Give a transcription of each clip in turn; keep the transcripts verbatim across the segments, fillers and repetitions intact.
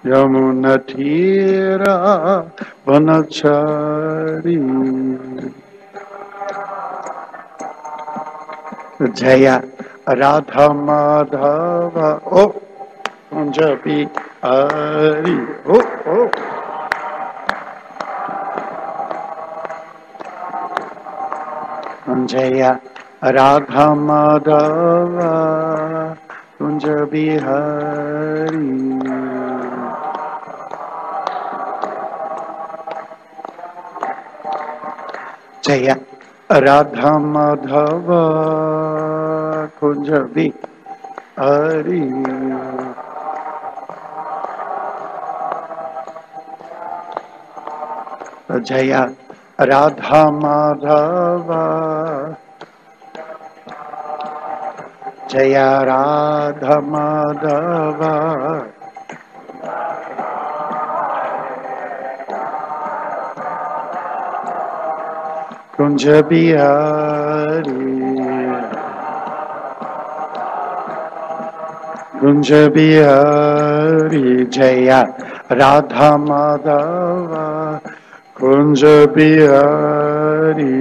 Yamunatira Vanachari Jaya Radha Madhava Oh Punjabi Hari Oh Oh Jaya Radha Madhava Punjabi Hari Jaya Radha Madhava Punjabi Hari Jaya Radha Madhava Jaya Radha Madhava Kunja Bihari Kunja Bihari Jaya Radha Madhava Kunja Bihari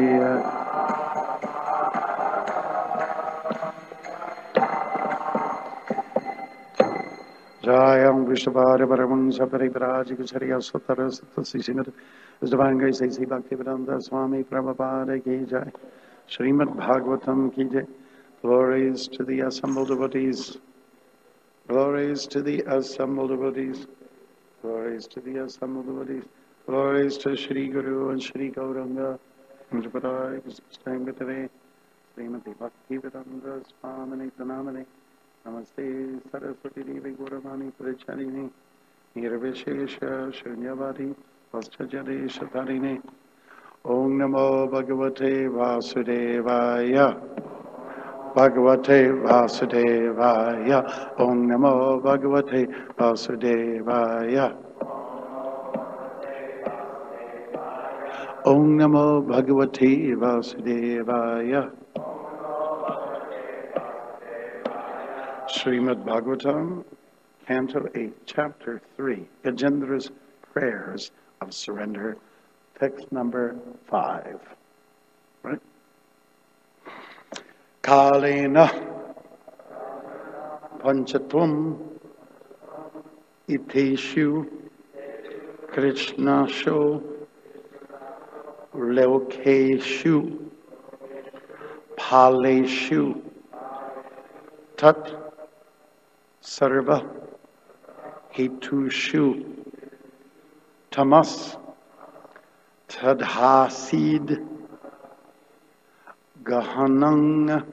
Jayam Vishvara Paramansa Parivraj Gusariya Sutara Sutasi Singhat His Divine Grace A C Bhaktivedanta Swami Prabhupada Ki Jai Srimad Bhagavatam Ki Jai Glories to the assembled devotees Glories to the assembled devotees Glories to the assembled devotees Glories to Shri Guru and Shri Gauranga Mujpadai Stangatave Srimati Bhaktivedanta Swamini Pranamani Namaste Saraswati Devi Gauravani Purichalini Nirvishesha Shunyavadi Vaschajade Shatarine Om Namo Bhagavate Vasudevaya Bhagavate Vasudevaya Om Namo Bhagavate Vasudevaya Om Namo Bhagavate Vasudevaya Srimad Bhagavatam, Canto eight, Chapter three, Gajendra's Prayers of Surrender, text number five. Right? Kalena Panchatvam Iteshu Krishnasho Lokeshu Paleshu Tat Sarva Hetushu Tamas Tadhasid Gahanang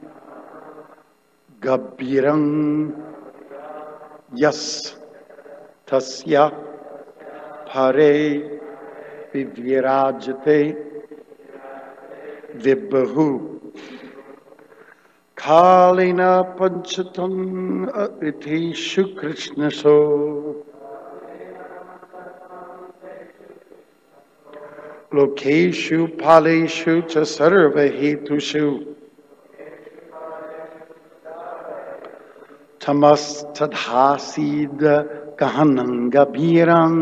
Gabirang Yas Tasya Pare Vivirajate Vibbahu Kalina Panchatam Itishu Krishnaso Lokeshu Paleshu Chasarva Hetushu Tamas Tadhasid Gahanangabhiran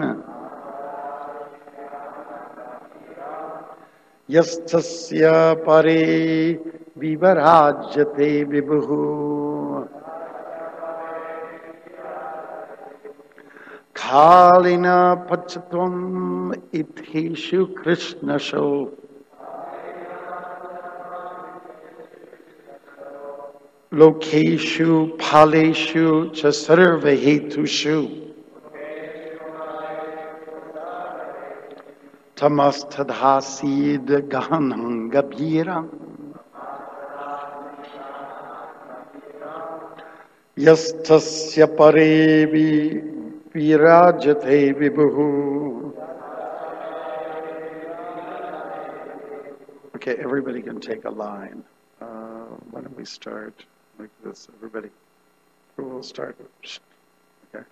Yastasya Pare Vivarajate Vibhu Kalina Pachatvam Ithishu Krishnasho Lokeshu Paleshu Chasarva Hetushu Tamas Tadhasid Gahanangabhiram Yastasya Parevi Virajate Vibhu. Okay, everybody can take a line. Uh, why don't we start like this? Everybody, we'll start. Okay.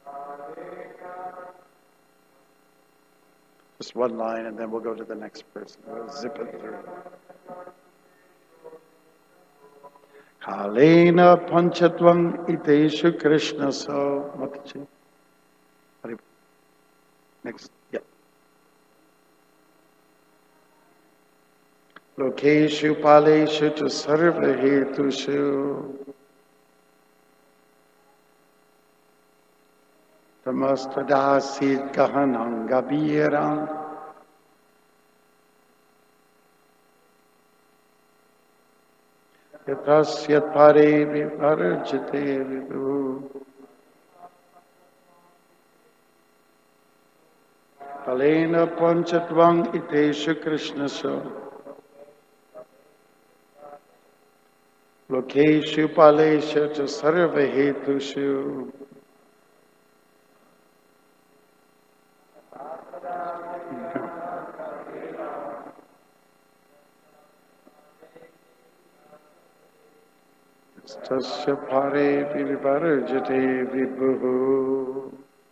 Just one line, and then we'll go to the next person. We'll zip it through. Kalena Panchatvam Iteshu Krishna So Mataji. Next. Yeah. Lokeshu paleshu tu sarva hetushu tamastadasit kahanam gabiram yatrasyat pare vivarjate vibu palena panchatvang iteshu krishnasya Lokeshu paleshu tu sarva hetushu tasya pare vivarjate vibhuhu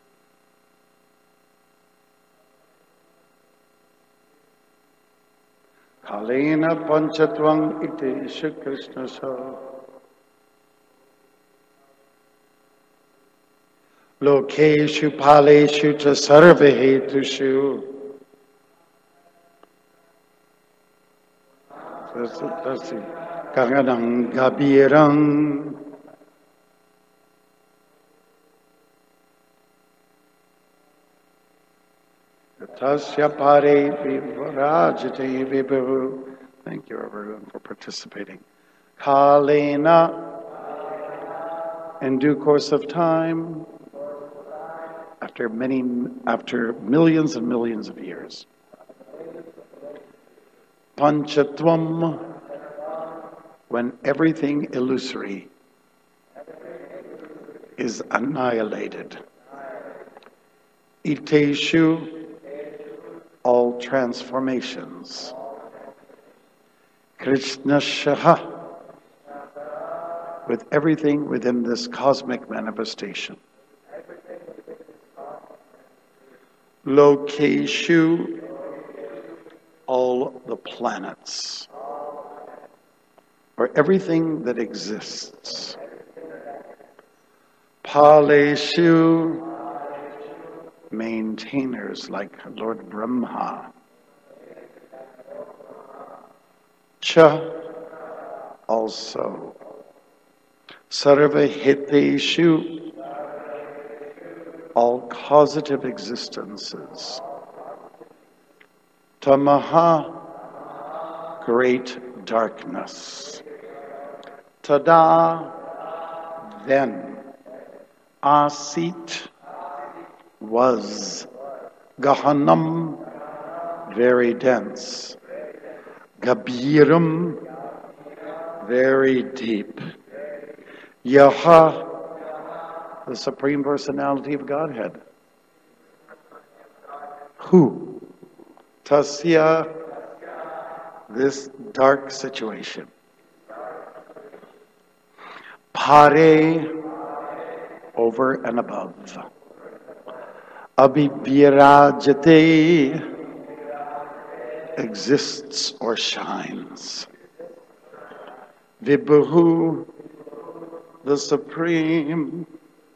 kalena panchatvang iteshu krishnasya lokeshu paleshu cha sarva hetushu kaganam gabiram tasya pare vivarajate vibhu. Thank you everyone for participating. Kalena, in due course of time, after many, after millions and millions of years. Panchatvam, when everything illusory is annihilated. Iteshu, all transformations. Krishnashaha, with everything within this cosmic manifestation. Lokeshu, all the planets, or everything that exists. Paleshu, maintainers like Lord Brahma. Cha, also. Sarva hiteshu, all causative existences. Tamaha, great darkness. Tada, then. Asit, was. Gahanam, very dense. Gabiram, very deep. Yaha, the Supreme Personality of Godhead. Who? Tasya, this dark situation. Pare, over and above. Abhivirajate, exists or shines. Vibhuhu, the Supreme.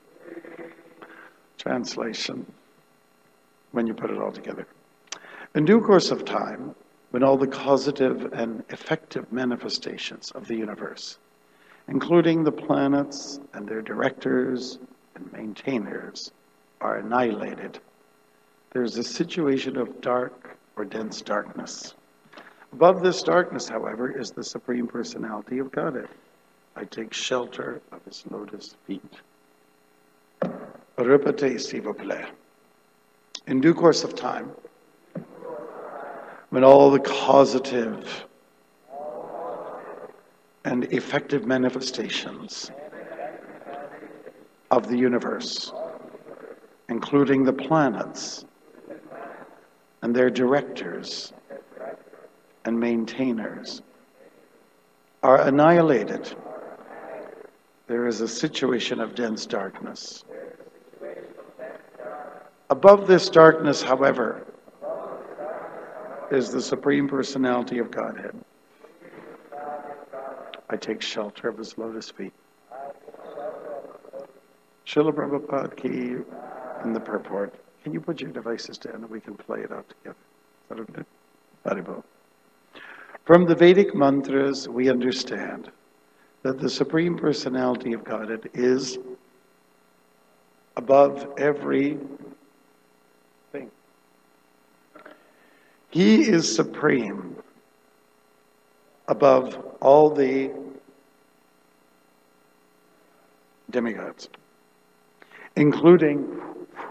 Translation, when you put it all together. In due course of time, when all the causative and effective manifestations of the universe, including the planets and their directors and maintainers, are annihilated, there's a situation of dark or dense darkness. Above this darkness, however, is the Supreme Personality of Godhead. I take shelter of his lotus feet. Répétez, s'il vous plaît. In due course of time, when all the causative and effective manifestations of the universe, including the planets and their directors and maintainers, are annihilated, there is a situation of dense darkness. Above this darkness, however, is the Supreme Personality of Godhead. I take shelter of his lotus feet. Srila Prabhupada ki, in the purport, can you put your devices down and we can play it out together? Is that okay? Haribol. From the Vedic mantras, we understand that the Supreme Personality of Godhead is above every thing. He is supreme above all the demigods, including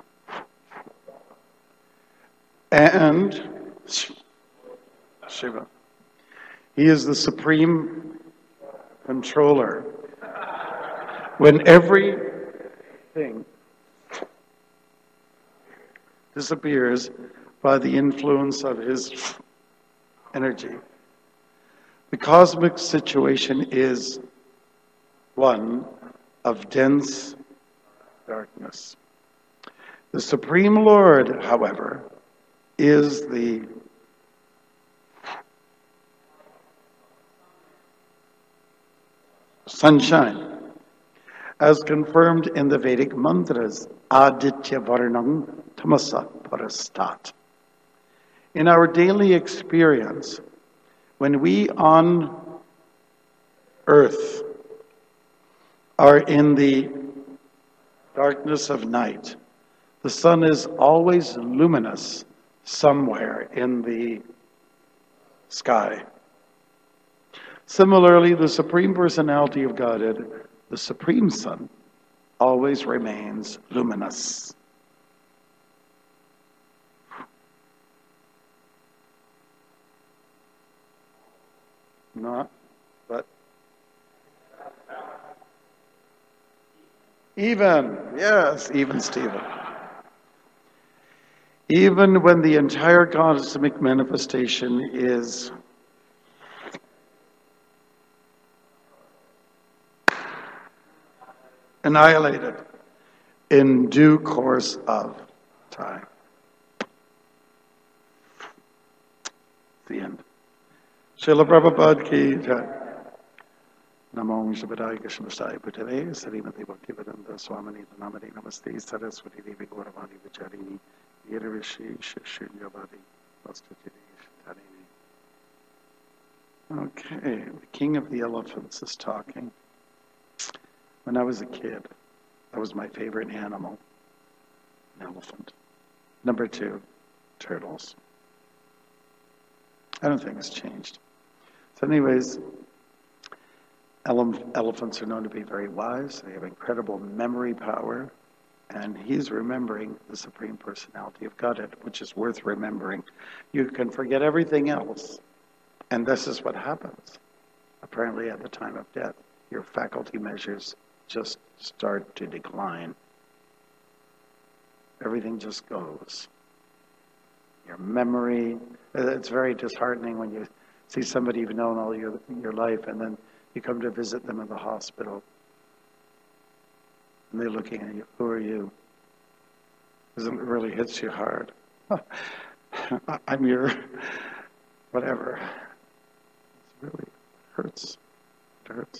and Shiva. He is the supreme controller. When everything disappears by the influence of his energy, the cosmic situation is one of dense darkness. The Supreme Lord, however, is the sunshine, as confirmed in the Vedic mantras, Aditya Varnam Tamasa Parastat. In our daily experience, when we on earth are in the darkness of night, the sun is always luminous somewhere in the sky. Similarly, the Supreme Personality of Godhead, the Supreme Sun, always remains luminous. Not, but even, yes, even Stephen. Even when the entire cosmic manifestation is annihilated in due course of time. The end. Srila Prabhupada ki jai. Namo Shabadai Krishna Sai Bhutale Sarimati Bhaktivedanta Swamini Namadi Namaste Saraswati Devi Gauravani Vicharini Yedarishi Shunyavadi Vastatiri Tarini. Okay, the king of the elephants is talking. When I was a kid, that was my favorite animal, an elephant. Number two, turtles. I don't think it's changed. So anyways, ele- elephants are known to be very wise. They have incredible memory power. And he's remembering the Supreme Personality of Godhead, which is worth remembering. You can forget everything else. And this is what happens, apparently, at the time of death. Your faculty measures just start to decline. Everything just goes. Your memory, it's very disheartening when you see somebody you've known all your, your life and then you come to visit them in the hospital and they're looking at you, who are you? Because it really hits you hard. I'm your whatever. It really hurts. It hurts.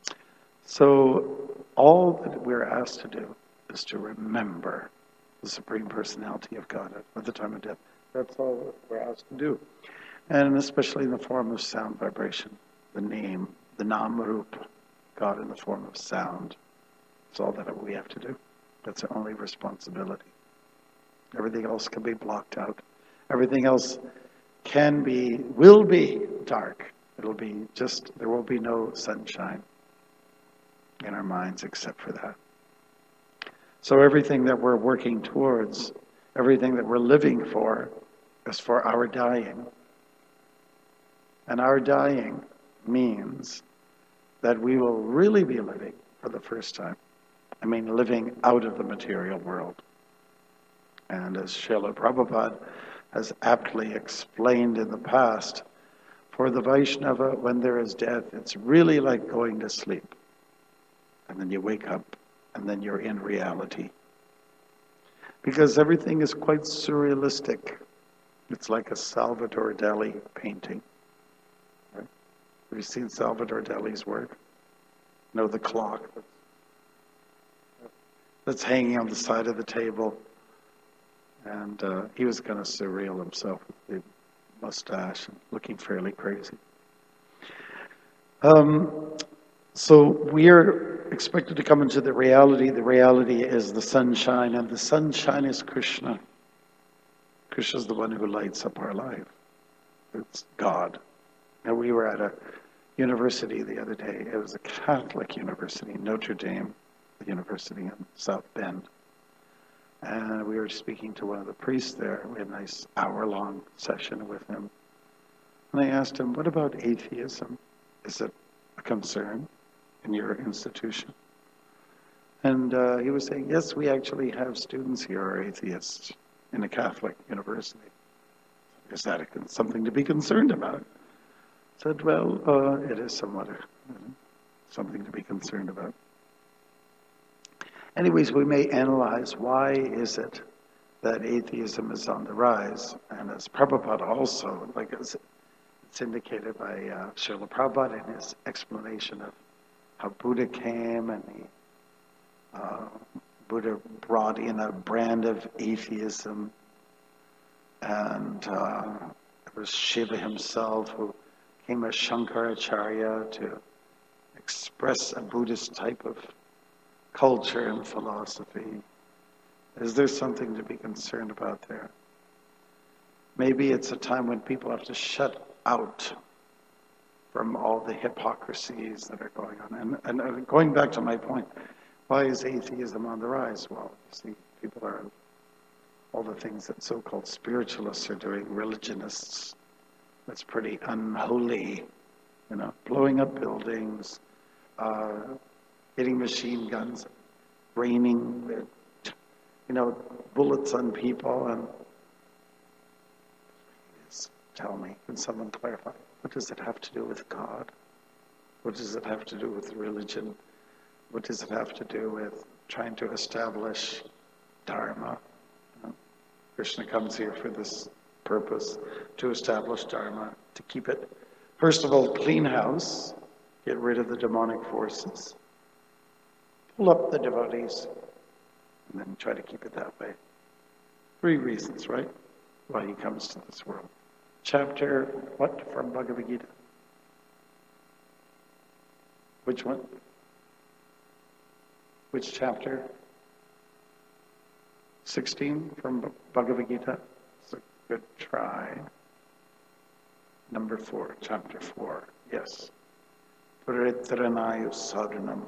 So all that we're asked to do is to remember the Supreme Personality of God at the time of death. That's all we're asked to do. And especially in the form of sound vibration, the name, the Nam Rup, God in the form of sound. That's all that we have to do. That's our only responsibility. Everything else can be blocked out. Everything else can be, will be dark. It'll be just, there will be no sunshine in our minds except for that. So everything that we're working towards, everything that we're living for, is for our dying. And our dying means that we will really be living for the first time. I mean, living out of the material world. And as Srila Prabhupada has aptly explained in the past, for the Vaishnava, when there is death, it's really like going to sleep. And then you wake up, and then you're in reality. Because everything is quite surrealistic. It's like a Salvador Dali painting. Right? Have you seen Salvador Dali's work? You know, the clock that's, that's hanging on the side of the table. And uh, he was kind of surreal himself with the mustache and looking fairly crazy. Um, so we're expected to come into the reality. The reality is the sunshine, and the sunshine is Krishna. Krishna is the one who lights up our life. It's God. Now, we were at a university the other day. It was a Catholic university, Notre Dame University in South Bend. And we were speaking to one of the priests there. We had a nice hour-long session with him. And I asked him, what about atheism? Is it a concern in your institution? And uh, he was saying, yes, we actually have students here who are atheists in a Catholic university. Is that a, something to be concerned about? I said, well, uh, it is somewhat uh, something to be concerned about. Anyways, we may analyze why is it that atheism is on the rise, and as Prabhupada also, like it's, it's indicated by uh, Srila Prabhupada in his explanation of how Buddha came, and the uh, Buddha brought in a brand of atheism, and uh, it was Shiva himself who came as Shankaracharya to express a Buddhist type of culture and philosophy. Is there something to be concerned about there? Maybe it's a time when people have to shut out from all the hypocrisies that are going on. And, and going back to my point, why is atheism on the rise? Well, you see, people are, all the things that so-called spiritualists are doing, religionists, that's pretty unholy, you know, blowing up buildings, uh, hitting machine guns, raining, you know, bullets on people. And please tell me, can someone clarify? What does it have to do with God? What does it have to do with religion? What does it have to do with trying to establish Dharma? You know, Krishna comes here for this purpose, to establish Dharma, to keep it, first of all, clean house, get rid of the demonic forces, pull up the devotees, and then try to keep it that way. Three reasons, right, why he comes to this world. Chapter, what, from Bhagavad Gita? Which one? Which chapter? sixteen from Bhagavad Gita? It's a good try. Number four, chapter four, yes. Paritranayu sadhanam.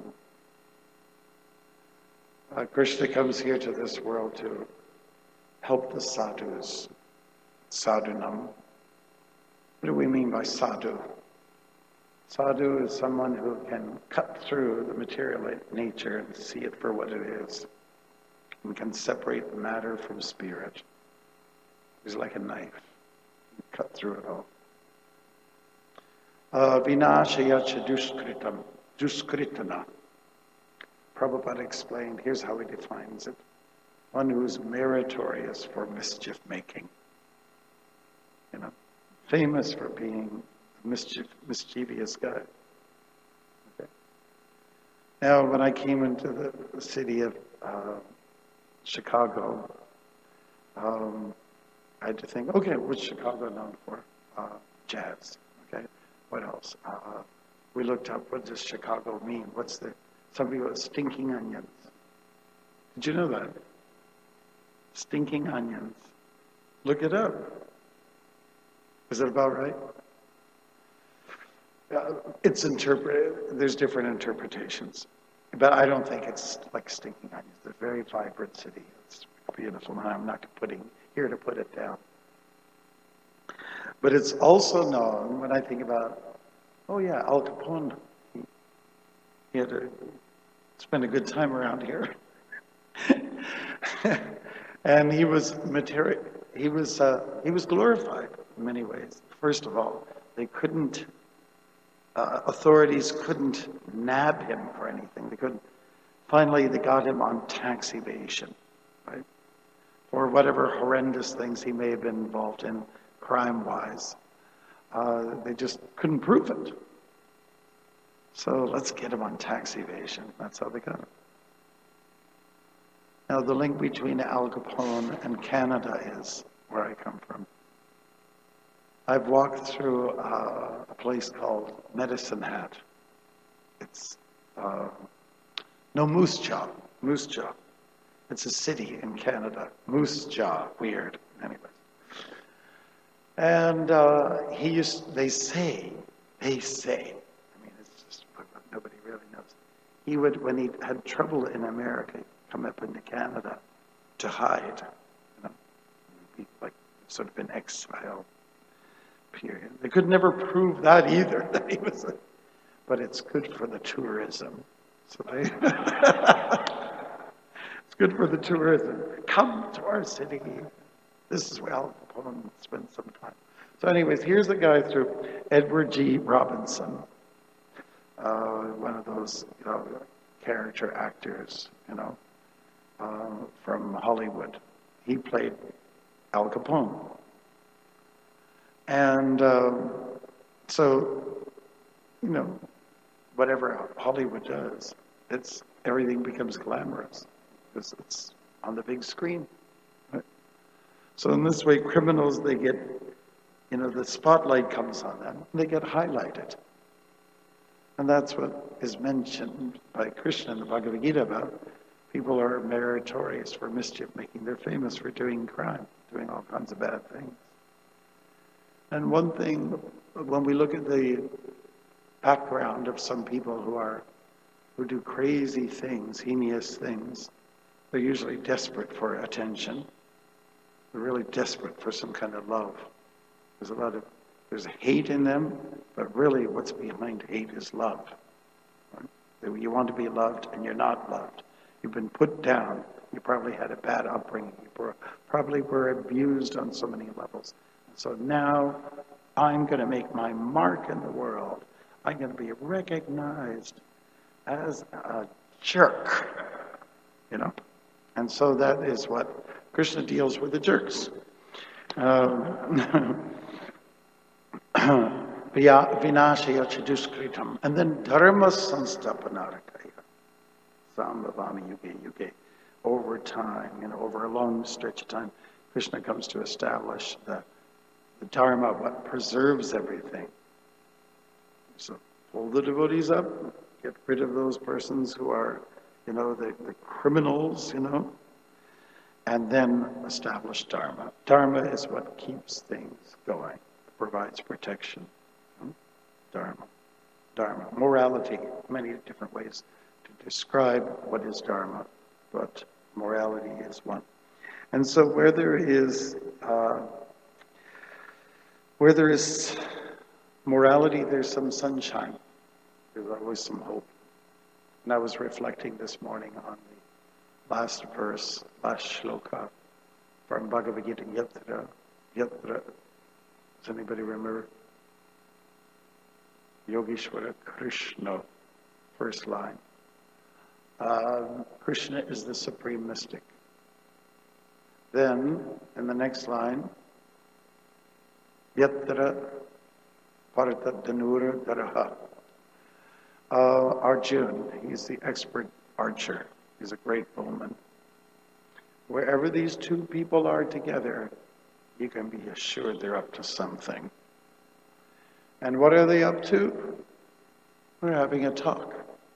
Uh, Krishna comes here to this world to help the sadhus. Sadhunam. What do we mean by sadhu? Sadhu is someone who can cut through the material nature and see it for what it is, and can separate matter from spirit. He's like a knife. Cut through it all. Vinashayacha duskritam, duskritana. Prabhupada explained, here's how he defines it. One who's meritorious for mischief making. You know, famous for being a mischief, mischievous guy. Okay. Now, when I came into the, the city of uh, Chicago, um, I had to think, okay, what's Chicago known for? Uh, jazz. Okay. What else? Uh, we looked up, what does Chicago mean? What's the, some people, stinking onions. Did you know that? Stinking onions. Look it up. Is it about right? Uh, it's interpreted, there's different interpretations. But I don't think it's like stinking onions. It's a very vibrant city. It's beautiful, and I'm not putting here to put it down. But it's also known, when I think about, oh yeah, Al Capone, he, he had to spend a good time around here. And he was material, he was, uh, he was glorified in many ways. First of all, they couldn't, uh, authorities couldn't nab him for anything. They couldn't, finally they got him on tax evasion, right? Or whatever horrendous things he may have been involved in crime-wise. Uh, they just couldn't prove it. So let's get him on tax evasion. That's how they got him. Now, the link between Al Capone and Canada is where I come from. I've walked through uh, a place called Medicine Hat. It's, uh, no, Moose Jaw, Moose Jaw. It's a city in Canada, Moose Jaw, weird, anyways. And uh, he used, they say, they say, I mean, it's just what nobody really knows. He would, when he had trouble in America, come up into Canada to hide, you know, be like sort of an exile period. They could never prove that either, that he was, a, but it's good for the tourism. So they, it's good for the tourism. Come to our city. This is where Al Capone spent some time. So anyways, here's a guy through Edward G. Robinson, uh, one of those, you know, character actors, you know, uh, from Hollywood. He played Al Capone. And um, so, you know, whatever Hollywood does, it's everything becomes glamorous because it's on the big screen. Right? So in this way, criminals, they get, you know, the spotlight comes on them, and they get highlighted. And that's what is mentioned by Krishna in the Bhagavad Gita about people are meritorious for mischief making. They're famous for doing crime, doing all kinds of bad things. And one thing, when we look at the background of some people who are, who do crazy things, heinous things, they're usually desperate for attention. They're really desperate for some kind of love. There's a lot of, there's hate in them, but really what's behind hate is love. Right? You want to be loved and you're not loved. You've been put down. You probably had a bad upbringing. You probably were abused on so many levels. So now I'm going to make my mark in the world. I'm going to be recognized as a jerk, you know. And so that is what Krishna deals with the jerks. Um, Vinashaya chaduskritam. And then dharma sanstapanarkaya. Sambhavami yuge yuge. Over time, you know, over a long stretch of time, Krishna comes to establish the The Dharma, what preserves everything. So pull the devotees up, get rid of those persons who are, you know, the, the criminals, you know, and then establish Dharma. Dharma is what keeps things going, provides protection. Hmm? Dharma. Dharma. Morality, many different ways to describe what is Dharma, but morality is one. And so where there is uh, Where there is morality, there's some sunshine. There's always some hope. And I was reflecting this morning on the last verse, last shloka from Bhagavad Gita, Yatra, Yatra. Does anybody remember? Yogeshwara Krishna, first line. Um, Krishna is the supreme mystic. Then, in the next line, Yatra Parata Dhanura Daraha. Uh, Arjun, he's the expert archer. He's a great bowman. Wherever these two people are together, you can be assured they're up to something. And what are they up to? They're having a talk.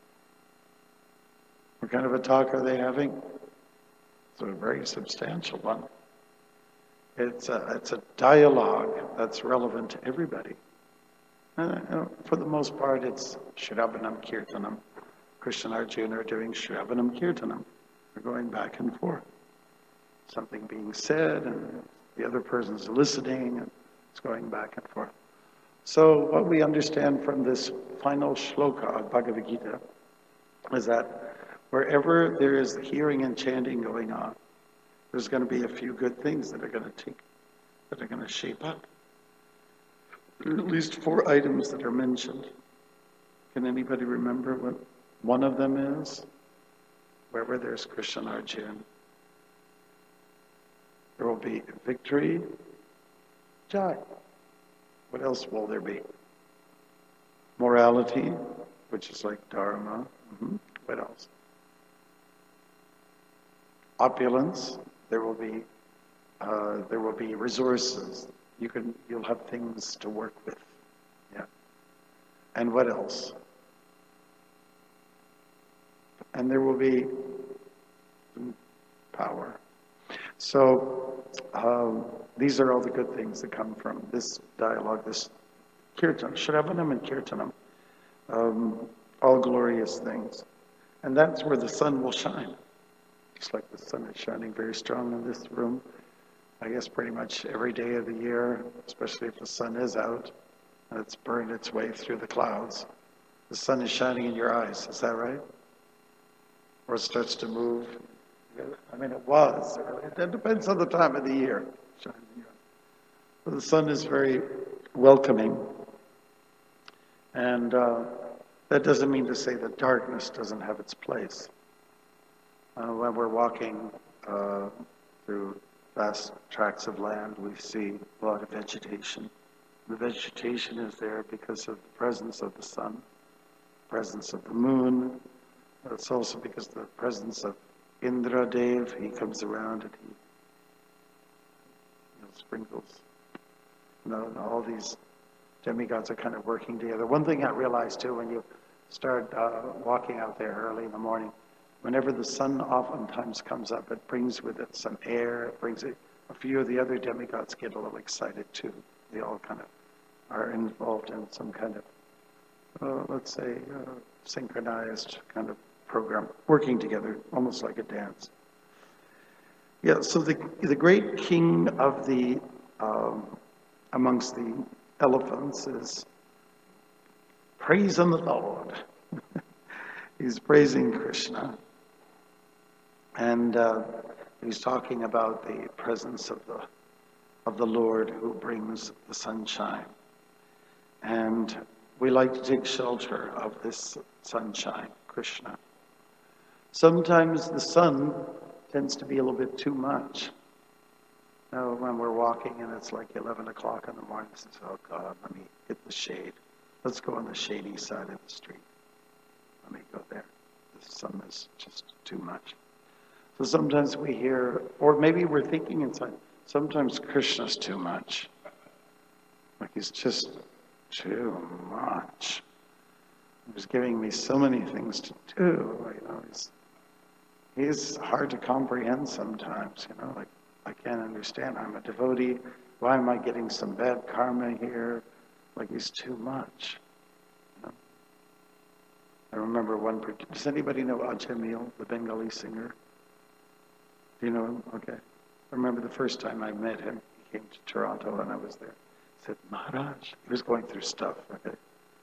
What kind of a talk are they having? It's a very substantial one. It's a, it's a dialogue that's relevant to everybody. Uh, for the most part, it's Shravanam Kirtanam. Krishna and Arjuna are doing Shravanam Kirtanam. They're going back and forth. Something being said, and the other person's listening, and it's going back and forth. So what we understand from this final shloka of Bhagavad Gita is that wherever there is hearing and chanting going on, there's going to be a few good things that are going to take, that are going to shape up. There are at least four items that are mentioned. Can anybody remember what one of them is? Wherever there's Krishna and Arjuna, there will be victory, jai. What else will there be? Morality, which is like dharma. Mm-hmm. What else? opulence. There will be uh, there will be resources. You can you'll have things to work with. Yeah. And what else? And there will be power. So um, these are all the good things that come from this dialogue, this kirtan, Shravanam and Kirtanam, um, all glorious things. And that's where the sun will shine. Just like the sun is shining very strong in this room, I guess pretty much every day of the year, especially if the sun is out and it's burned its way through the clouds, the sun is shining in your eyes. Is that right? Or it starts to move. I mean, it was. It depends on the time of the year. But the sun is very welcoming. And uh, that doesn't mean to say that darkness doesn't have its place. Uh, when we're walking uh, through vast tracts of land, we see a lot of vegetation. The vegetation is there because of the presence of the sun, presence of the moon. It's also because of the presence of Indra Dev. He comes around and he you know, sprinkles. You know, and all these demigods are kind of working together. One thing I realized too, when you start uh, walking out there early in the morning, whenever the sun oftentimes comes up, it brings with it some air. It brings it. A few of the other demigods get a little excited too. They all kind of are involved in some kind of, uh, let's say, uh, synchronized kind of program, working together, almost like a dance. Yeah, so the the great king of the, um, amongst the elephants is praising the Lord. He's praising Krishna. And uh, he's talking about the presence of the of the Lord who brings the sunshine. And we like to take shelter of this sunshine, Krishna. Sometimes the sun tends to be a little bit too much. You know, when we're walking and it's like eleven o'clock in the morning, it says, oh God, let me hit the shade. Let's go on the shady side of the street. Let me go there. The sun is just too much. So sometimes we hear, or maybe we're thinking inside, sometimes Krishna's too much. Like he's just too much. He's giving me so many things to do. You know, he's, he's hard to comprehend sometimes. You know, like I can't understand. I'm a devotee. Why am I getting some bad karma here? Like he's too much. You know? I remember one. Does anybody know Ajamil, the Bengali singer? Do you know him? Okay. I remember the first time I met him. He came to Toronto and I was there. He said, Maharaj, he was going through stuff. Okay.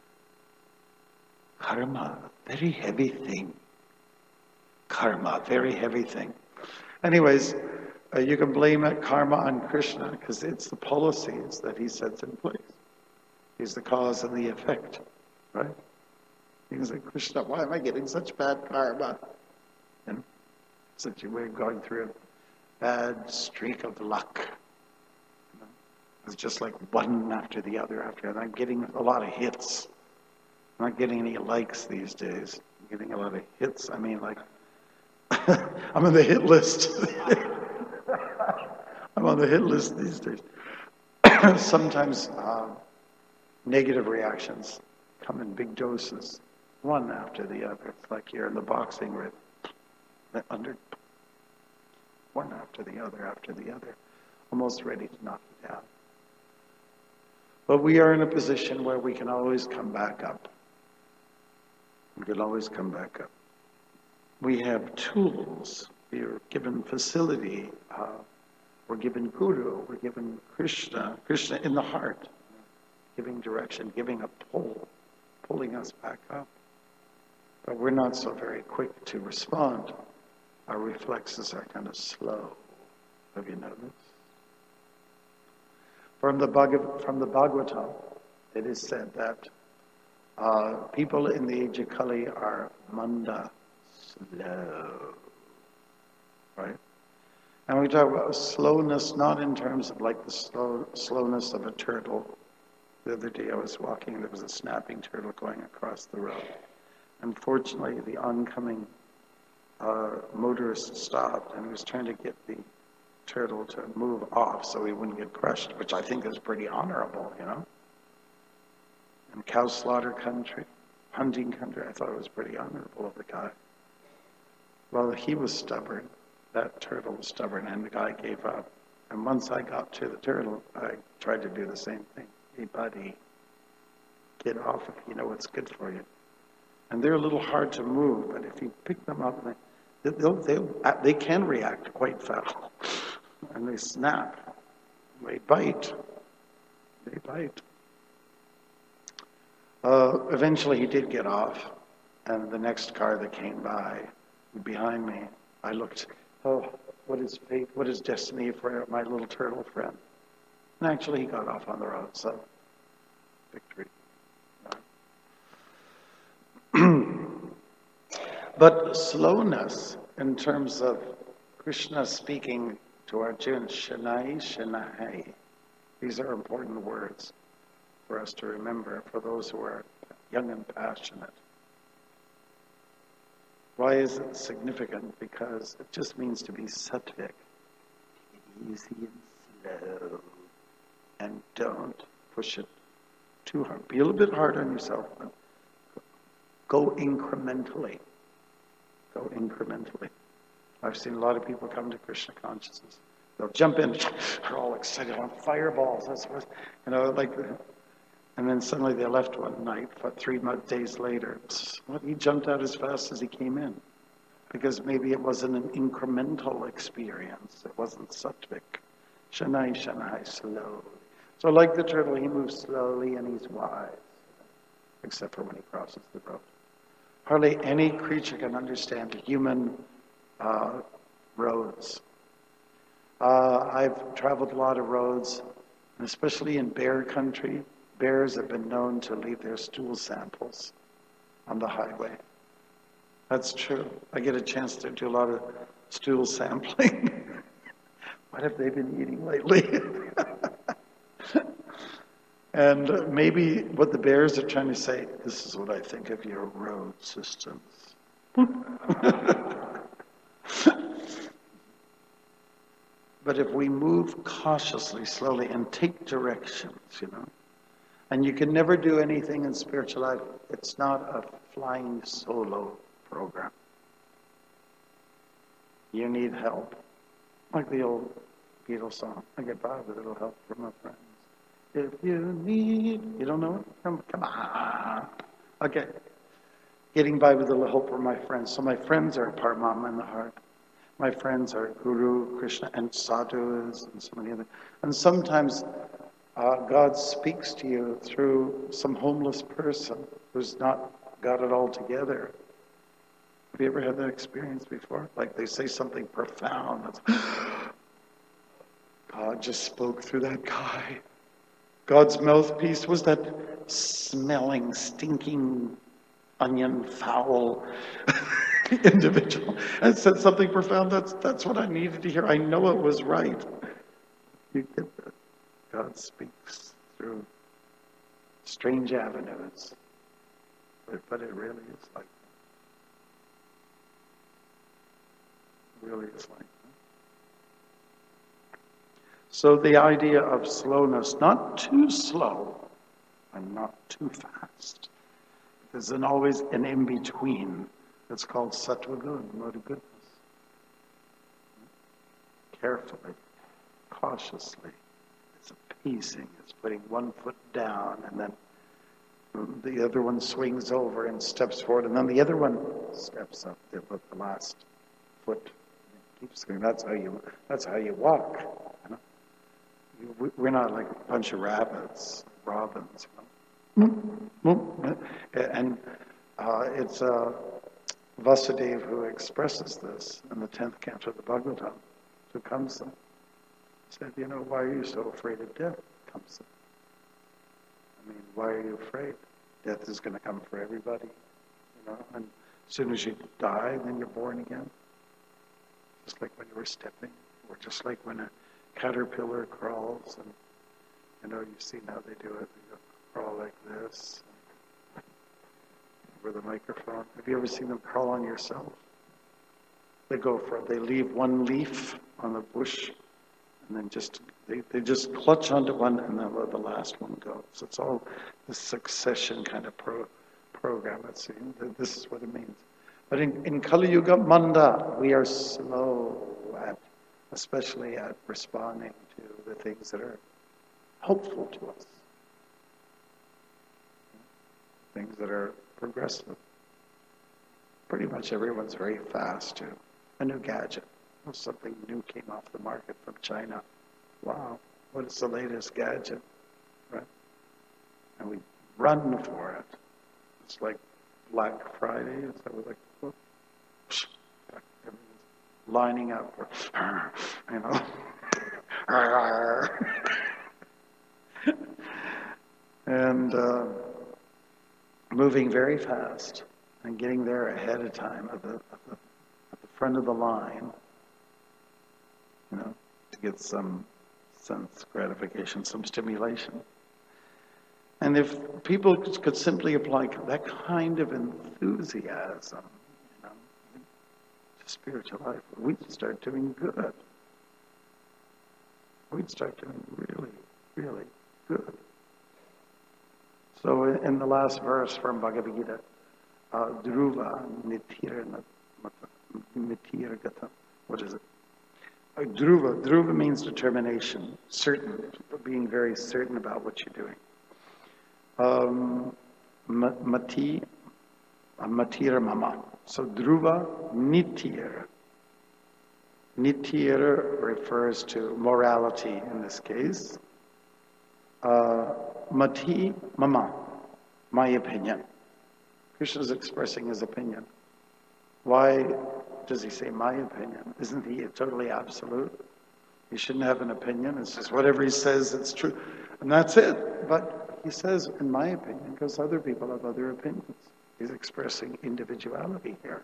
Karma, very heavy thing. Karma, very heavy thing. Anyways, uh, you can blame it, karma on Krishna because it's the policies that he sets in place. He's the cause and the effect, right? You can say, Krishna, why am I getting such bad karma? And such a way of going through a bad streak of luck. You know? It's just like one after the other after, and I'm getting a lot of hits. I'm not getting any likes these days. I'm getting a lot of hits. I mean, like, I'm on the hit list. I'm on the hit list these days. Sometimes uh, negative reactions come in big doses, one after the other. It's like you're in the boxing ring, under one after the other, after the other, almost ready to knock you down. But we are in a position where we can always come back up. We can always come back up. We have tools. We are given facility. Uh, we're given Guru. We're given Krishna. Krishna in the heart, giving direction, giving a pull, pulling us back up. But we're not so very quick to respond. Our reflexes are kind of slow. Have you noticed? From the Bhagav- from the Bhagavatam, it is said that uh, people in the age of Kali are manda, slow, right? And we talk about slowness, not in terms of like the slow, slowness of a turtle. The other day I was walking, there was a snapping turtle going across the road. Unfortunately, the oncoming uh, motorist stopped and he was trying to get the turtle to move off so he wouldn't get crushed, which I think is pretty honorable, you know. In cow slaughter country, hunting country, I thought it was pretty honorable of the guy. Well, he was stubborn. That turtle was stubborn, and the guy gave up. And once I got to the turtle, I tried to do the same thing. Hey, buddy, get off if you know what's good for you. And they're a little hard to move, but if you pick them up, they, they'll, they'll, they can react quite fast. And they snap. They bite. They bite. Uh, eventually he did get off, and the next car that came by, behind me, I looked, oh, what is fate, what is destiny for my little turtle friend? And actually he got off on the road, so victory. But slowness, in terms of Krishna speaking to Arjuna, Shanai, Shanai, these are important words for us to remember, for those who are young and passionate. Why is it significant? Because it just means to be sattvic, easy and slow, and don't push it too hard. Be a little bit hard on yourself, but go incrementally. Go incrementally. I've seen a lot of people come to Krishna consciousness. They'll jump in, they're all excited on fireballs. That's what, you know, like, and then suddenly they left one night, but three days later, well, he jumped out as fast as he came in, because maybe it wasn't an incremental experience. It wasn't sattvic. Shanai, Shanai, slowly. So like the turtle, he moves slowly and he's wise, except for when he crosses the road. Hardly any creature can understand human uh, roads. Uh, I've traveled a lot of roads, and especially in bear country. Bears have been known to leave their stool samples on the highway. That's true. I get a chance to do a lot of stool sampling. What have they been eating lately? And maybe what the bears are trying to say, this is what I think of your road systems. But if we move cautiously, slowly, and take directions, you know, and you can never do anything in spiritual life, it's not a flying solo program. You need help. Like the old Beatles song, I get by with a little help from my friends. If you need, you don't know it? Come, come on. Okay. Getting by with a little help from my friends. So my friends are Paramama in the heart. My friends are Guru, Krishna, and sadhus, and so many other. And sometimes uh, God speaks to you through some homeless person who's not got it all together. Have you ever had that experience before? Like they say something profound. That's, God just spoke through that guy. God's mouthpiece was that smelling, stinking, onion, foul individual, and said something profound. That's that's what I needed to hear. I know it was right. You get that. God speaks through strange avenues, but, but it really is like that. It really is like that. So the idea of slowness, not too slow and not too fast. There's an always an in-between. It's called sattva good, mode of goodness. Carefully, cautiously. It's a pacing. It's putting one foot down and then the other one swings over and steps forward, and then the other one steps up there with the last foot. Keeps going. That's how you. That's how you walk. You know? We're not like a bunch of rabbits, robins. You know? And uh, it's uh, Vasudeva who expresses this in the tenth canto of the Bhagavatam to Kamsa. He said, you know, why are you so afraid of death, Kamsa? I mean, why are you afraid? Death is going to come for everybody, you know, and as soon as you die, then you're born again. Just like when you were stepping, or just like when a caterpillar crawls, and, you know, you've seen how they do it. They go, crawl like this, over the microphone. Have you ever seen them crawl on yourself? They go for, they leave one leaf on the bush, and then just, they, they just clutch onto one and then let the last one go. So it's all the succession kind of pro, program. Let's see, this is what it means. But in, in Kali Yuga Manda, we are slow at, especially at responding to the things that are helpful to us. Things that are progressive. Pretty much everyone's very fast to a new gadget. Something new came off the market from China. Wow, what is the latest gadget? Right? And we run for it. It's like Black Friday. Is that what they call it? Everyone's lining up for, you know. and uh, moving very fast and getting there ahead of time at the, at the, at the front of the line, you know, to get some sense gratification, some stimulation. And if people could simply apply that kind of enthusiasm, you know, to spiritual life, we'd start doing good. We'd start doing really, really good. So in the last verse from Bhagavad Gita, uh, Dhruva Nitir Gata, what is it? Uh, Dhruva, Dhruva means determination, certain, being very certain about what you're doing. Um, Mati, uh, Matir Mama. So Dhruva Nitir. Nitir refers to morality in this case. Uh, Mati Mama, my opinion. Krishna is expressing his opinion. Why does he say my opinion? Isn't he totally absolute? He shouldn't have an opinion. It's just whatever he says, it's true. And that's it. But he says, in my opinion, because other people have other opinions. He's expressing individuality here.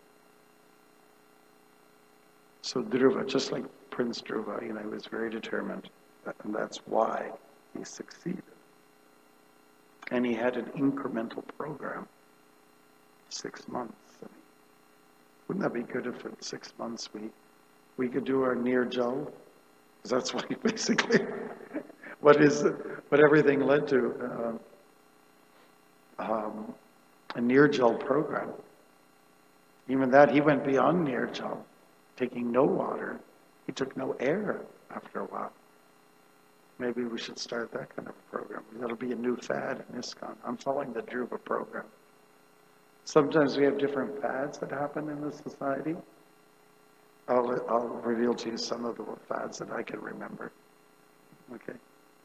So Dhruva, just like Prince Dhruva, you know, he was very determined. And that's why he succeeded. And he had an incremental program. Six months. I mean, wouldn't that be good if in six months we we could do our near gel? Because that's what he basically, what is what everything led to. Uh, um, a near gel program. Even that, he went beyond near gel, taking no water. He took no air after a while. Maybe we should start that kind of a program. That'll be a new fad in ISKCON. I'm following the Dhruva program. Sometimes we have different fads that happen in the society. I'll, I'll reveal to you some of the fads that I can remember. Okay.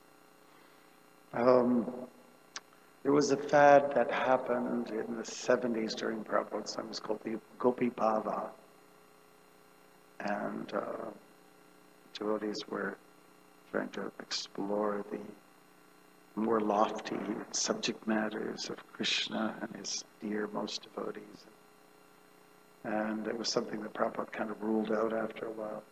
Um, there was a fad that happened in the seventies during Prabhupada's time. It was called the Gopi Bhava. And uh, devotees were trying to explore the more lofty subject matters of Krishna and his dear most devotees. And it was something that Prabhupada kind of ruled out after a while.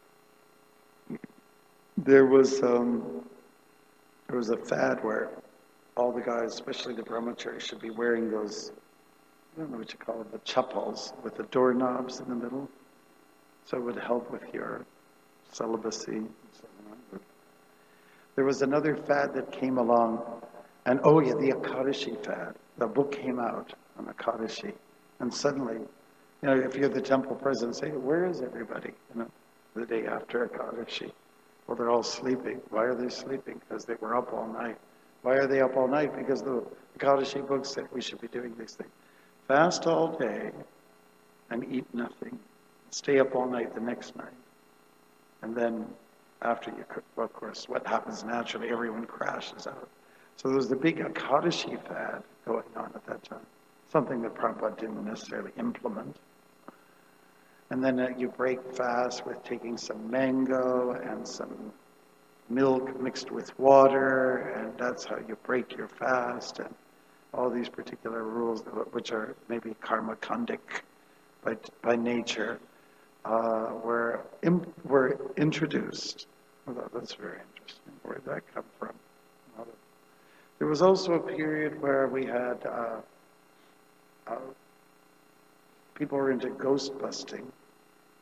There was um, there was a fad where all the guys, especially the brahmacharis, should be wearing those, I don't know what you call them, the chappals with the doorknobs in the middle. So it would help with your celibacy and so on. There was another fad that came along, and oh yeah, the Ekadashi fad. The book came out on Ekadashi, and suddenly, you know, if you're the temple president, say, where is everybody? You know, the day after Ekadashi. Well, they're all sleeping. Why are they sleeping? Because they were up all night. Why are they up all night? Because the Ekadashi book said we should be doing these things. Fast all day and eat nothing. Stay up all night the next night. And then after you cook, well, of course, what happens naturally, everyone crashes out. So there was the big Ekadashi fad going on at that time. Something that Prabhupada didn't necessarily implement. And then uh, you break fast with taking some mango and some milk mixed with water, and that's how you break your fast, and all these particular rules, which are maybe karma kandik by, by nature, uh, were, imp- were introduced. Well, that's very interesting. Where did that come from? Well, there was also a period where we had uh, uh, people were into ghost busting.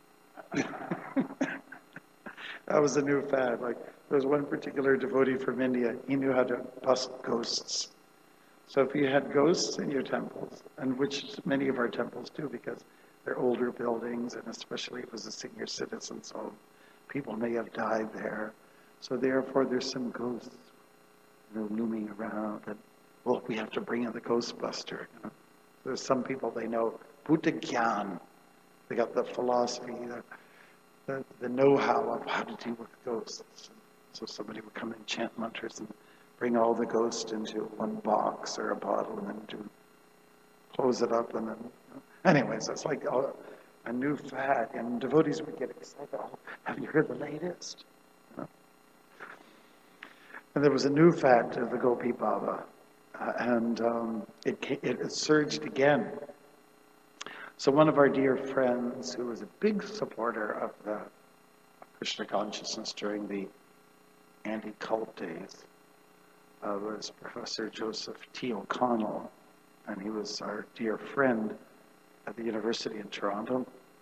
That was a new fad. Like, there was one particular devotee from India, he knew how to bust ghosts. So if you had ghosts in your temples, and which many of our temples do because they're older buildings, and especially if it was a senior citizens home, people may have died there. So therefore there's some ghosts, you know, looming around, and well, we have to bring in the Ghostbuster. You know? There's some people they know, Bhuta Gyan. They got the philosophy, the, the, the know-how of how to deal with ghosts. So somebody would come and chant mantras and bring all the ghosts into one box or a bottle and then do close it up and then, you know. Anyways, it's like a, a new fad, and devotees would get excited. Oh, have you heard the latest? You know? And there was a new fad to the Gopi Baba, uh, and um, it, it, it surged again. So one of our dear friends, who was a big supporter of the Krishna consciousness during the anti-cult days, uh, was Professor Joseph T. O'Connell, and he was our dear friend at the University in Toronto.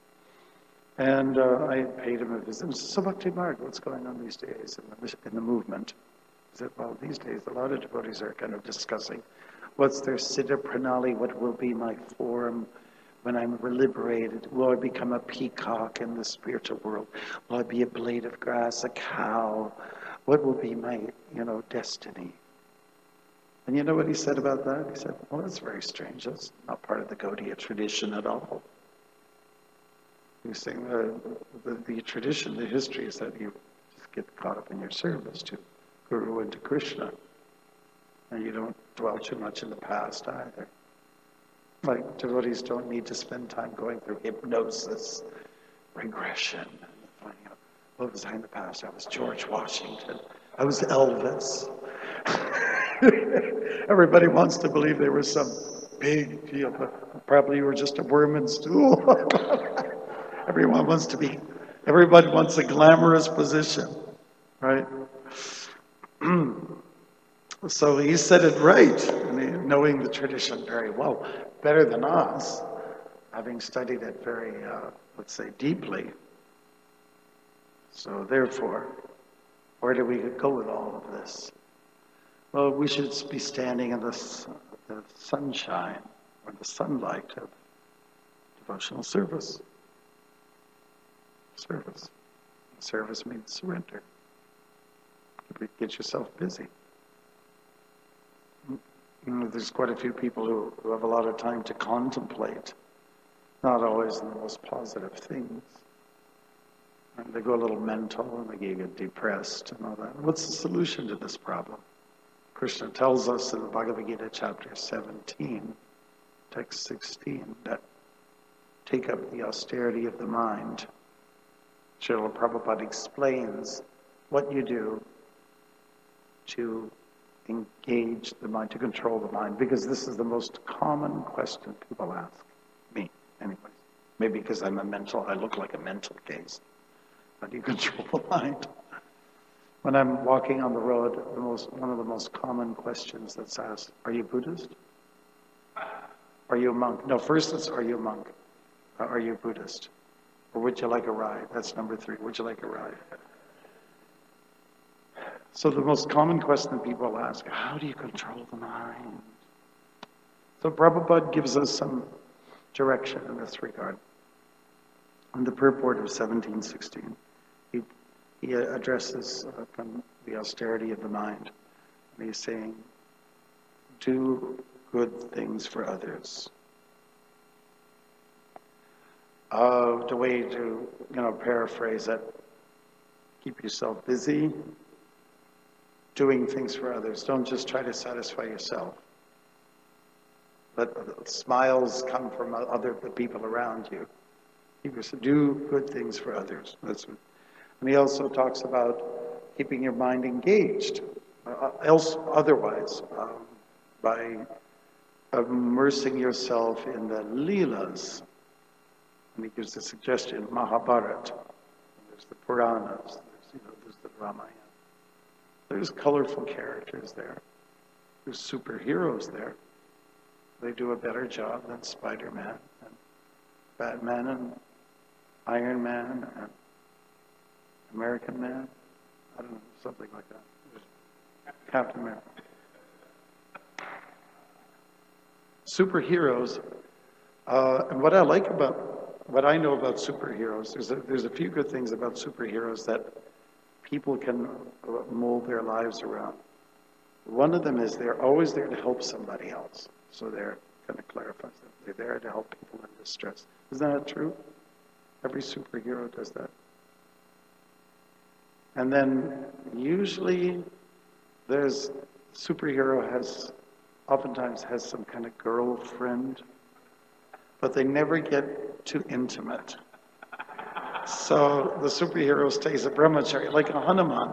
And uh, I paid him a visit. So, Bhakti Marg, what's going on these days in the, in the movement? He said, well, these days a lot of devotees are kind of discussing what's their Siddha Pranali, what will be my form when I'm liberated. Will I become a peacock in the spiritual world? Will I be a blade of grass, a cow? What will be my, you know, destiny? And you know what he said about that? He said, well, that's very strange. That's not part of the Gaudiya tradition at all. He's saying the, the, the tradition, the history is that you just get caught up in your service to Guru and to Krishna. And you don't dwell too much in the past either. Like, devotees don't need to spend time going through hypnosis, regression, and finding out what was I in the past. I was George Washington. I was Elvis. Everybody wants to believe they were some big deal, but probably you were just a worm in stool. Everyone wants to be, everybody wants a glamorous position, right? So he said it right, I mean, knowing the tradition very well, better than us, having studied it very, uh, let's say, deeply. So therefore, where do we go with all of this? Well, we should be standing in the, the sunshine or the sunlight of devotional service. Service. Service means surrender. Get yourself busy. You know, there's quite a few people who, who have a lot of time to contemplate, not always in the most positive things. And they go a little mental and they get depressed and all that. What's the solution to this problem? Krishna tells us in the Bhagavad Gita chapter seventeen, text sixteen, that take up the austerity of the mind. Srila Prabhupada explains what you do to engage the mind, to control the mind, because this is the most common question people ask me, anyways. Maybe because I'm a mental, I look like a mental case. How do you control the mind? When I'm walking on the road, the most, one of the most common questions that's asked, are you Buddhist? Are you a monk? No, first it's, are you a monk? Uh, are you Buddhist? Or would you like a ride? That's number three. Would you like a ride? So the most common question people ask, how do you control the mind? So Prabhupada gives us some direction in this regard. In the purport of seventeen sixteen, he, he addresses uh, from the austerity of the mind. And he's saying, do good things for others. Uh, the way to, you know, paraphrase it, keep yourself busy, doing things for others. Don't just try to satisfy yourself. Let smiles come from other the people around you. Keep yourself, do good things for others. That's what, and he also talks about keeping your mind engaged. Uh, else, otherwise, um, by immersing yourself in the Leelas. And he gives the suggestion, Mahabharata. There's the Puranas. There's, you know, there's the Ramayana. There's colorful characters there. There's superheroes there. They do a better job than Spider-Man and Batman and Iron Man and American Man. I don't know, something like that. Captain America. Superheroes. Uh, and what I like about, what I know about superheroes, there's a, there's a few good things about superheroes that people can mold their lives around. One of them is they're always there to help somebody else. So they're kind of clarifies that. They're there to help people in distress. Isn't that true? Every superhero does that. And then usually there's, superhero has, oftentimes has some kind of girlfriend, but they never get too intimate. So the superhero stays a brahmachari, like a Hanuman.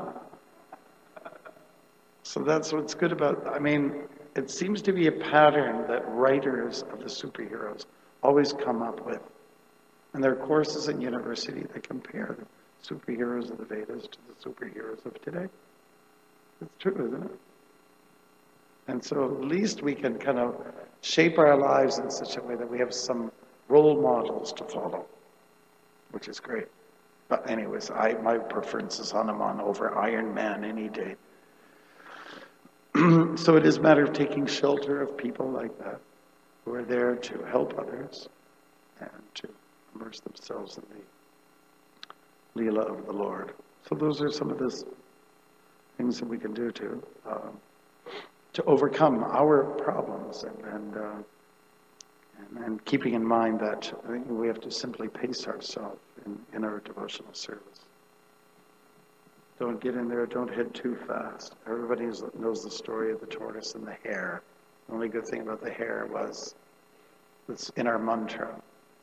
So that's what's good about, I mean, it seems to be a pattern that writers of the superheroes always come up with. And there are courses in university that compare the superheroes of the Vedas to the superheroes of today. It's true, isn't it? And so at least we can kind of shape our lives in such a way that we have some role models to follow, which is great. But anyways, I, my preference is Hanuman over Iron Man any day. So it is a matter of taking shelter of people like that who are there to help others and to immerse themselves in the Leela of the Lord. So those are some of the things that we can do to um, to overcome our problems, and and, uh, and and keeping in mind that I think we have to simply pace ourselves in, in our devotional service. Don't get in there, don't head too fast. Everybody knows the story of the tortoise and the hare. The only good thing about the hare was it's in our mantra.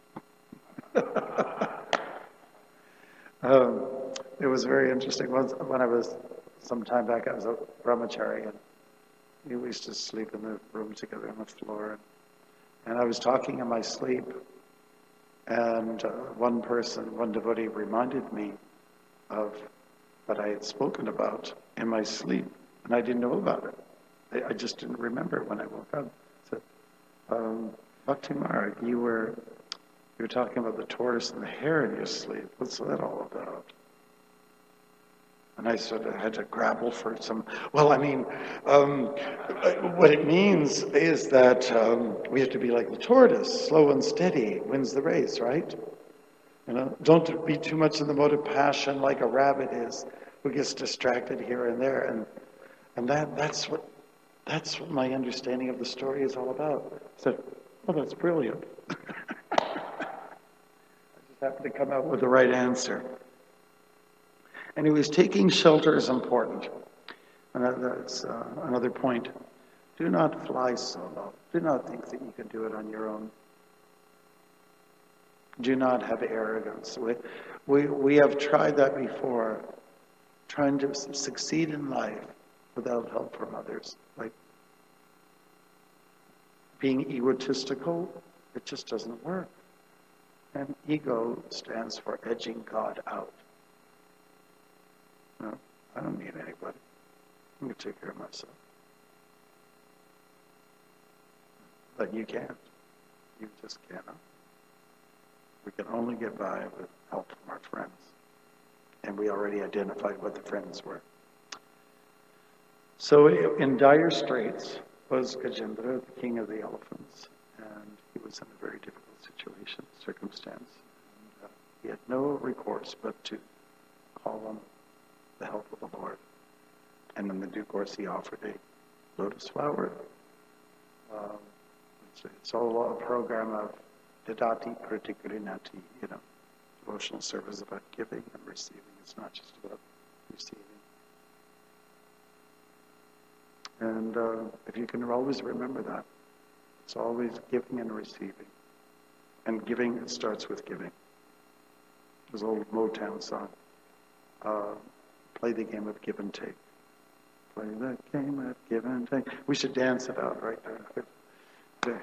um, it was very interesting. Once, when I was, some time back, I was a brahmachari, and we used to sleep in the room together on the floor. And I was talking in my sleep, and uh, one person, one devotee reminded me of what I had spoken about in my sleep, and I didn't know about it. I, I just didn't remember it when I woke up. I said, um, Bhakti Marg, you were, you were talking about the tortoise and the hare in your sleep. What's that all about? And I sort of had to grapple for some, well, I mean, um, what it means is that um, we have to be like the tortoise, slow and steady, wins the race, right? You know, don't be too much in the mode of passion like a rabbit is, who gets distracted here and there. And and that that's what that's what my understanding of the story is all about. I said, oh, that's brilliant. I just happened to come out with the right answer. Anyways, taking shelter is important. And that's uh, another point. Do not fly solo. Do not think that you can do it on your own. Do not have arrogance. We, we, we have tried that before, trying to succeed in life without help from others. Like being egotistical, it just doesn't work. And ego stands for edging God out. No, I don't need anybody. I'm going to take care of myself. But you can't. You just cannot. We can only get by with help from our friends. And we already identified what the friends were. So in dire straits was Gajendra, the king of the elephants. And he was in a very difficult situation, circumstance. And, uh, he had no recourse but to call on the help of the Lord. And in the due course, he offered a lotus flower. Um, it's, it's all a program of Dadati Pratigrinati, you know, devotional service about giving and receiving. It's not just about receiving. And uh, if you can always remember that, it's always giving and receiving. And giving, it starts with giving. There's an old Motown song. Uh, play the game of give and take. Play the game of give and take. We should dance it out right there.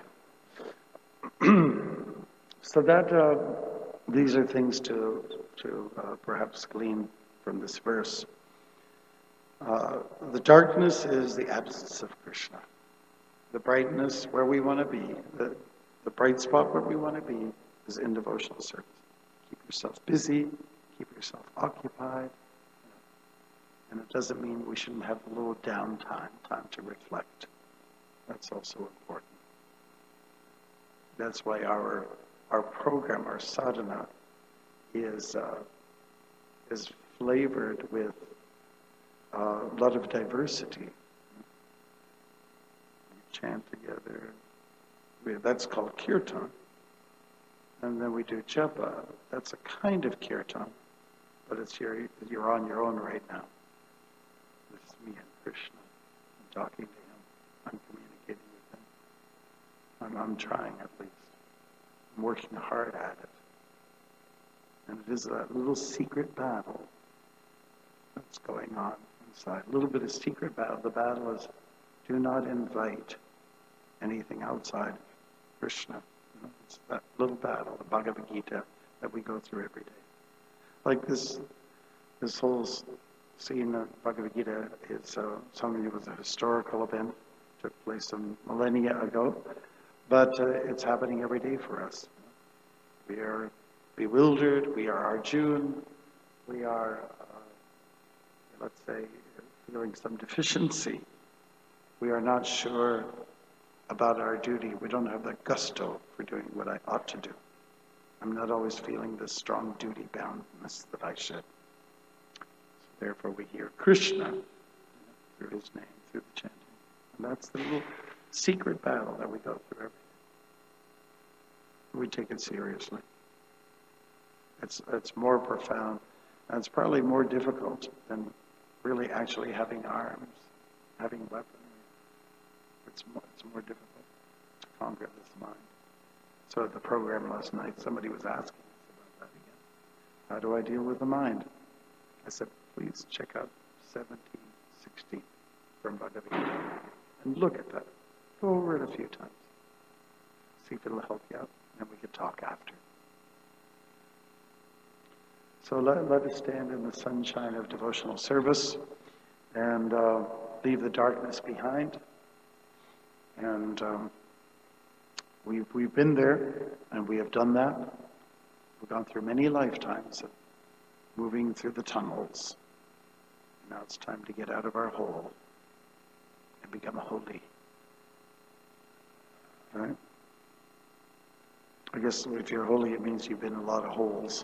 So that uh, these are things to to uh, perhaps glean from this verse. Uh, the darkness is the absence of Krishna. The brightness where we want to be, the, the bright spot where we want to be, is in devotional service, keeping yourself busy, keep yourself occupied. And it doesn't mean we shouldn't have a little downtime, time to reflect. That's also important. That's why our our program, our sadhana, is uh, is flavored with uh, a lot of diversity. We chant together. We, that's called kirtan. And then we do japa. That's a kind of kirtan, but it's your, you're on your own right now. This is me and Krishna. I'm talking to him. I'm communicating with him. I'm, I'm trying at least. I'm working hard at it. And it is a little secret battle that's going on inside. A little bit of secret battle. The battle is do not invite anything outside Krishna. You know, it's that little battle, the Bhagavad Gita, that we go through every day. Like this, this whole scene of Bhagavad Gita is uh, something that was a historical event, took place some millennia ago, but uh, it's happening every day for us. We are bewildered, we are Arjuna, we are, uh, let's say, feeling some deficiency. We are not sure about our duty. We don't have the gusto for doing what I ought to do. I'm not always feeling this strong duty boundness that I should. So therefore we hear Krishna through his name, through the chanting. And that's the little secret battle that we go through every day. We take it seriously. It's, it's more profound. And it's probably more difficult than really actually having arms, having weaponry. It's more, it's more difficult to conquer this mind. So at the program last night, somebody was asking us about that again. How do I deal with the mind? I said, please check out seventeen sixteen from Bhagavad Gita and look at that. Go over it a few times. See if it'll help you out, and we can talk after. So let, let us stand in the sunshine of devotional service and uh, leave the darkness behind. And um, we've, we've been there, and we have done that. We've gone through many lifetimes of moving through the tunnels. Now it's time to get out of our hole and become holy. Right? I guess if you're holy, it means you've been in a lot of holes.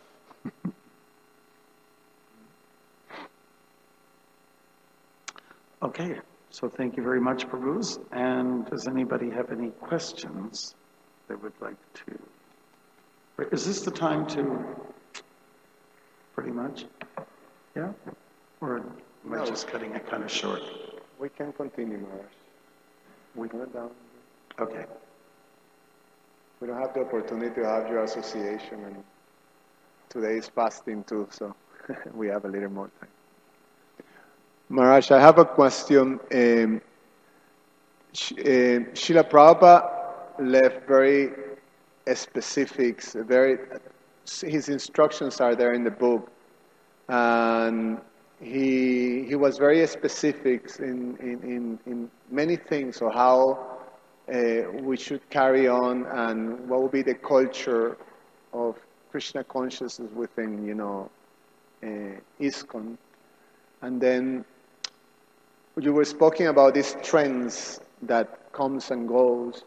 Okay. So thank you very much, Prabhus. And does anybody have any questions they would like to? Is this the time to, pretty much? Yeah? Or am I no. just cutting it kind of short? We can continue, Maharaj. We can go down. Okay. We don't have the opportunity to have your association, and today is fasting too, so we have a little more time. Maharaj, I have a question. Um, Sh- uh, Srila Prabhupada left very specifics, very, his instructions are there in the book, and he he was very specific in, in, in, in many things of how uh, we should carry on and what will be the culture of Krishna consciousness within, you know, uh, ISKCON. And then you were speaking about these trends that comes and goes.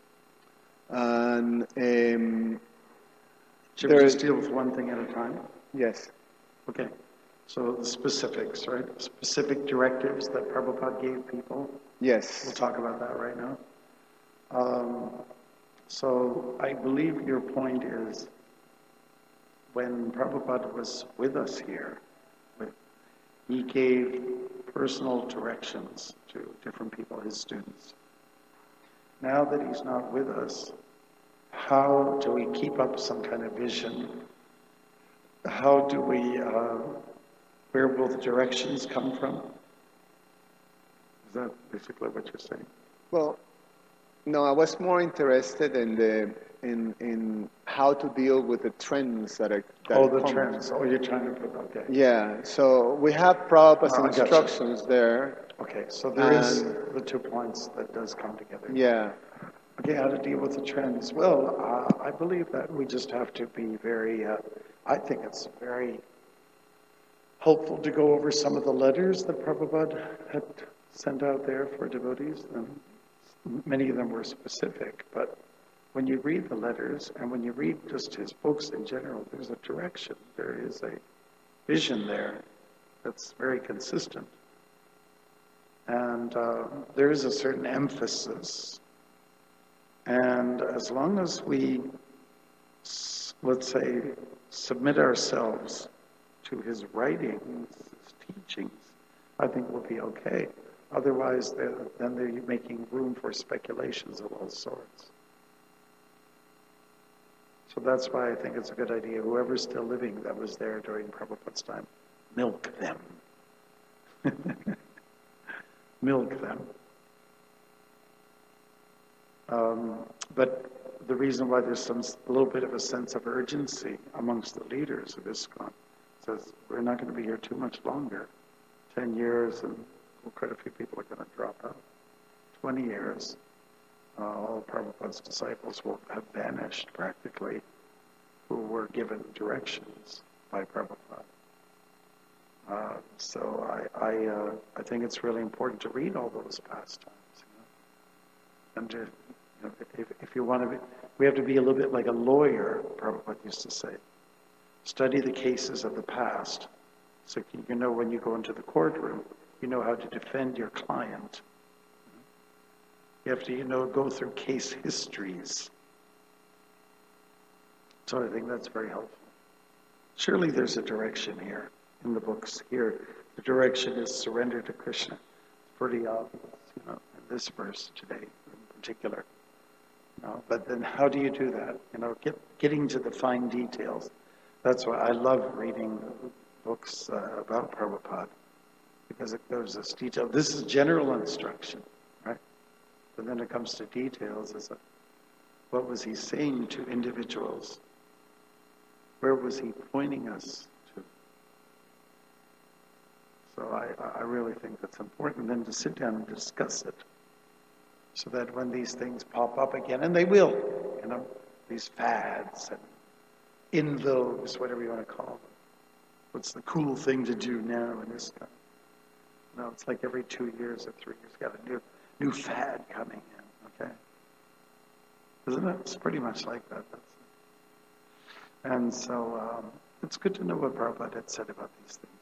And um, should we just deal with one thing at a time? Yes. Okay. So the specifics, right? Specific directives that Prabhupada gave people. Yes. We'll talk about that right now. Um, so I believe your point is when Prabhupada was with us here, he gave personal directions to different people, his students. Now that he's not with us, how do we keep up some kind of vision? How do we, uh, where will the directions come from? Is that basically what you're saying? Well, no, I was more interested in the in in how to deal with the trends that are that oh the come. trends. Oh, you're trying to put okay. Yeah, so we have Prabhupada's oh, instructions there. Okay, so there is the two points that does come together. Yeah, Okay, how to deal with the trends? Well, uh, I believe that we just have to be very, uh, I think it's very helpful to go over some of the letters that Prabhupada had sent out there for devotees. And many of them were specific, but when you read the letters and when you read just his books in general, there's a direction, there is a vision there that's very consistent. And uh, there is a certain emphasis. And as long as we, let's say, submit ourselves to his writings, his teachings, I think we'll be okay. Otherwise, then they're making room for speculations of all sorts. So that's why I think it's a good idea. Whoever's still living that was there during Prabhupada's time, milk them. Milk them. Um, but the reason why there's some a little bit of a sense of urgency amongst the leaders of ISKCON says we're not going to be here too much longer. Ten years, and quite a few people are going to drop out. Twenty years, uh, all Prabhupada's disciples will have vanished practically, who were given directions by Prabhupada. Uh, so I I, uh, I think it's really important to read all those pastimes. And to, you know, if, if you want to be, we have to be a little bit like a lawyer, Prabhupada used to say. Study the cases of the past. So you know when you go into the courtroom, you know how to defend your client. You have to, you know, go through case histories. So I think that's very helpful. Surely there's a direction here in the books here. The direction is surrender to Krishna. It's pretty obvious, you know, in this verse today. Particular, you know, but then how do you do that? You know, get, getting to the fine details. That's why I love reading books uh, about Prabhupada, because it goes this detail. This is general instruction, right? But then it comes to details. Is a, what was he saying to individuals? Where was he pointing us to? So I, I really think that's important then to sit down and discuss it. So that when these things pop up again, and they will, you know, these fads and in vogues, whatever you want to call them. What's the cool thing to do now in this time? No, it's like every two years or three years, got a new new fad coming in, okay? Isn't it? It's pretty much like that. That's it. And so um, it's good to know what Prabhupada had said about these things.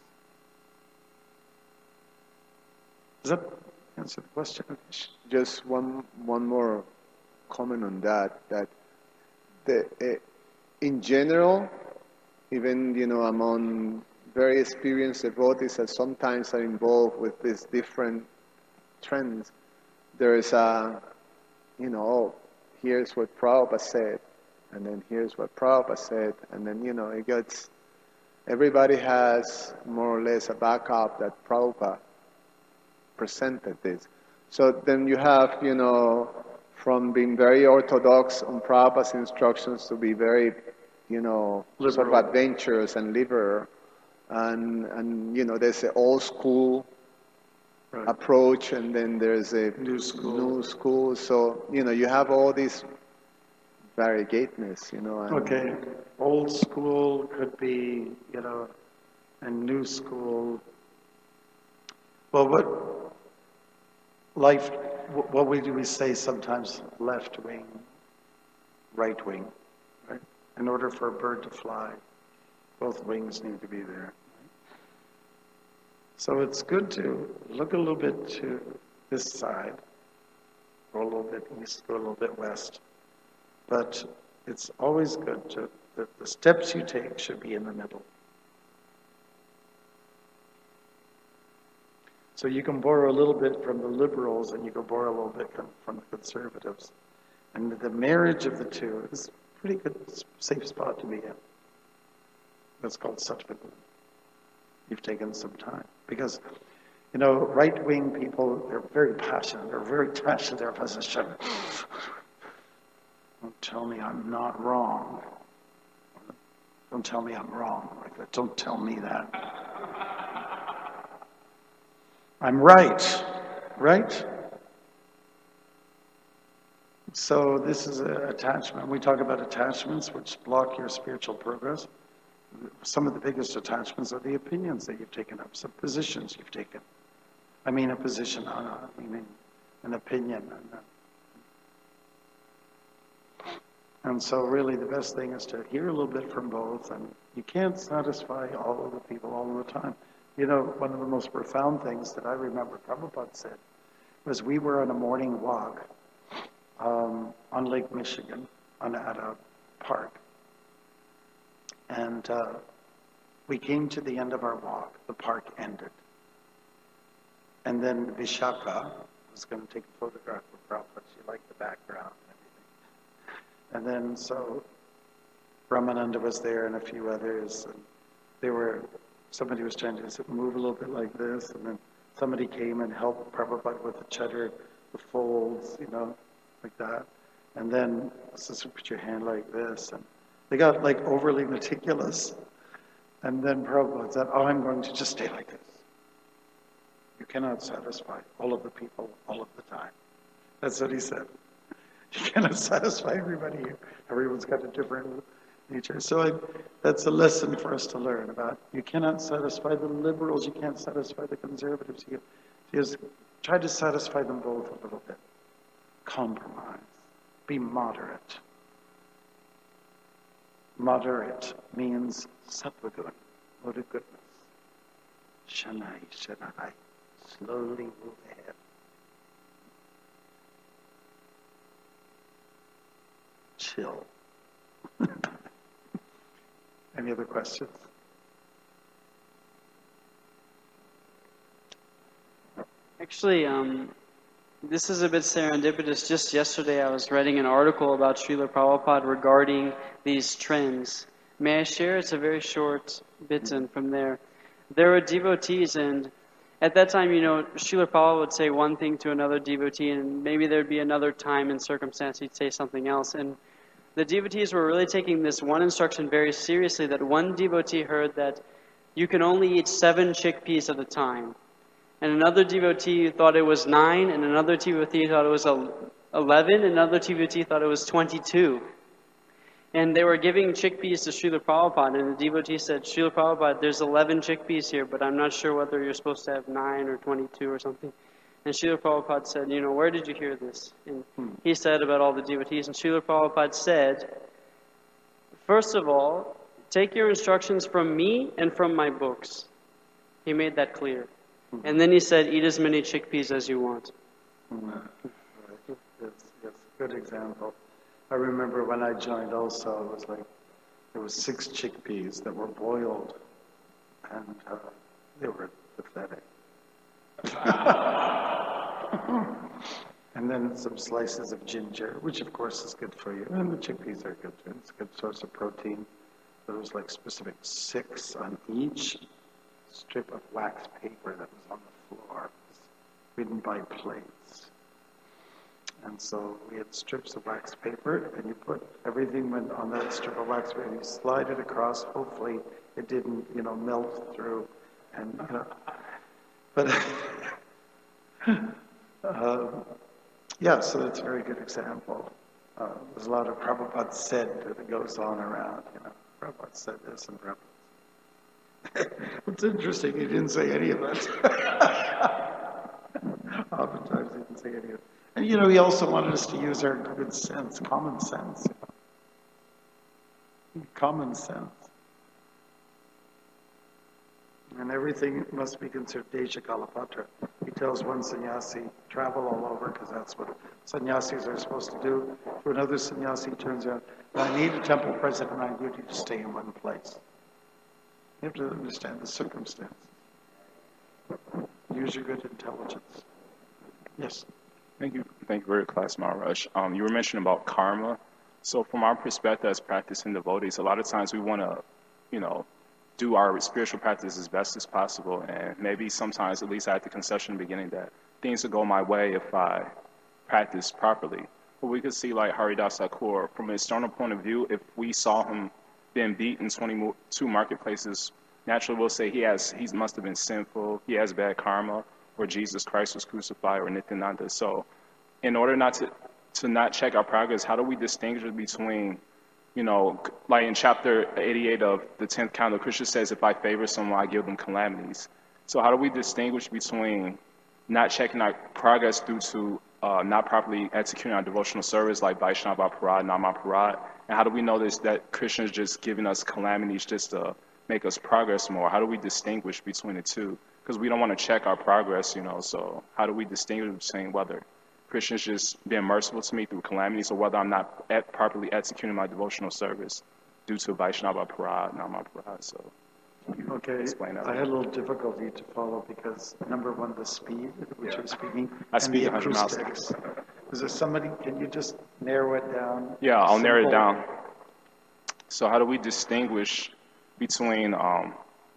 Does that answer the question? Just one one more comment on that. That the uh, in general, even you know among very experienced devotees that sometimes are involved with these different trends, there is a you know oh, here's what Prabhupada said, and then here's what Prabhupada said, and then you know it gets everybody has more or less a backup that Prabhupada presented this. So then you have, you know, from being very orthodox on Prabhupada's instructions to be very, you know, liberal. Sort of adventurous and liberal. And, and you know, there's an old school right. approach, and then there's a new school. new school. So, you know, you have all these variegateness, you know. And okay. Old school could be, you know, and new school. Well, what... Life, what we do we say sometimes left wing, right wing, right? In order for a bird to fly, both wings need to be there. Right? So it's good to look a little bit to this side, go a little bit east, go a little bit west. But it's always good to, that the steps you take should be in the middle. So you can borrow a little bit from the liberals and you can borrow a little bit from, from the conservatives. And the marriage of the two is a pretty good, safe spot to be in. That's called Sattva. You've taken some time. Because, you know, right-wing people, they're very passionate. They're very attached to their position. Don't tell me I'm not wrong. Don't tell me I'm wrong like that. Don't tell me that. I'm right, right? So this is an attachment. We talk about attachments which block your spiritual progress. Some of the biggest attachments are the opinions that you've taken up, some positions you've taken. I mean a position on a, I mean an opinion. And so really the best thing is to hear a little bit from both, and you can't satisfy all of the people all the time. You know, one of the most profound things that I remember Prabhupada said was we were on a morning walk um, on Lake Michigan on, at a park. And uh, we came to the end of our walk. The park ended. And then Vishaka was going to take a photograph of Prabhupada. She liked the background and everything. And then so Brahmananda was there and a few others. And they were, somebody was trying to move a little bit like this. And then somebody came and helped Prabhupada with the cheddar, the folds, you know, like that. And then, sister, put your hand like this. And they got like overly meticulous. And then Prabhupada said, oh, I'm going to just stay like this. You cannot satisfy all of the people all of the time. That's what he said. You cannot satisfy everybody. Everyone's got a different nature. So I, that's a lesson for us to learn about. You cannot satisfy the liberals. You can't satisfy the conservatives. You, you just try to satisfy them both a little bit. Compromise. Be moderate. Moderate means sattvagun, mode of goodness. Shanai, Shanai. Slowly move ahead. Chill. Any other questions? Actually, um, this is a bit serendipitous. Just yesterday I was writing an article about Srila Prabhupada regarding these trends. May I share? It's a very short bit, and from there. There were devotees, and at that time, you know, Srila Prabhupada would say one thing to another devotee, and maybe there'd be another time and circumstance he'd say something else. And the devotees were really taking this one instruction very seriously, that one devotee heard that you can only eat seven chickpeas at a time. And another devotee thought it was nine, and another devotee thought it was eleven, and another devotee thought it was twenty-two. And they were giving chickpeas to Srila Prabhupada, and the devotee said, Srila Prabhupada, there's eleven chickpeas here, but I'm not sure whether you're supposed to have nine or twenty-two or something. And Srila Prabhupada said, you know, where did you hear this? And he said about all the devotees, and Srila Prabhupada said, first of all, take your instructions from me and from my books. He made that clear. And then he said, eat as many chickpeas as you want. Yes, yes, good example. I remember when I joined also, it was like, there was six chickpeas that were boiled, and uh, they were pathetic. And then some slices of ginger, which of course is good for you. And the chickpeas are good too. It's a good source of protein. There was like specific six on each strip of wax paper that was on the floor. We didn't buy plates. And so we had strips of wax paper, and you put everything went on that strip of wax paper, and you slide it across. Hopefully it didn't, you know, melt through. And, you know, but, uh, yeah, so that's a very good example. Uh, there's a lot of Prabhupada said that goes on around, you know. Prabhupada said this and Prabhupada. It's interesting, he didn't say any of that. Oftentimes he didn't say any of it. And, you know, he also wanted us to use our good sense, common sense. Common sense. And everything must be considered Desha Kalapatra. He tells one sannyasi, travel all over, because that's what sannyasis are supposed to do. To another sannyasi, turns around, I need a temple president, I need you to stay in one place. You have to understand the circumstance. Use your good intelligence. Yes. Thank you. Thank you for your class, Maharaj. Um, you were mentioning about karma. So from our perspective as practicing devotees, a lot of times we want to, you know, do our spiritual practice as best as possible. And maybe sometimes, at least I had the concession in the beginning, that things will go my way if I practice properly. But we could see like Haridas Thakur, from an external point of view, if we saw him being beat in twenty-two marketplaces, naturally we'll say he has, he must have been sinful, he has bad karma, or Jesus Christ was crucified, or Nityananda. So in order not to to not check our progress, how do we distinguish between, you know, like in chapter eighty-eight of the tenth Council, Krishna says, if I favor someone, I give them calamities. So how do we distinguish between not checking our progress due to uh, not properly executing our devotional service like Vaishnava Parad, Nama Parad, and how do we know this, that Krishna is just giving us calamities just to make us progress more? How do we distinguish between the two? Because we don't want to check our progress, you know, so how do we distinguish between whether Krishna is just being merciful to me through calamities or whether I'm not at properly executing my devotional service due to Vaishnava Parad, Nama Parad? So Okay, explain that. I had a little difficulty to follow because, number one, the speed at which you're speaking, I and speak the one hundred miles an hour. acoustics. Is there somebody, can you just narrow it down? Yeah, I'll narrow it Simple. down. So how do we distinguish between, um,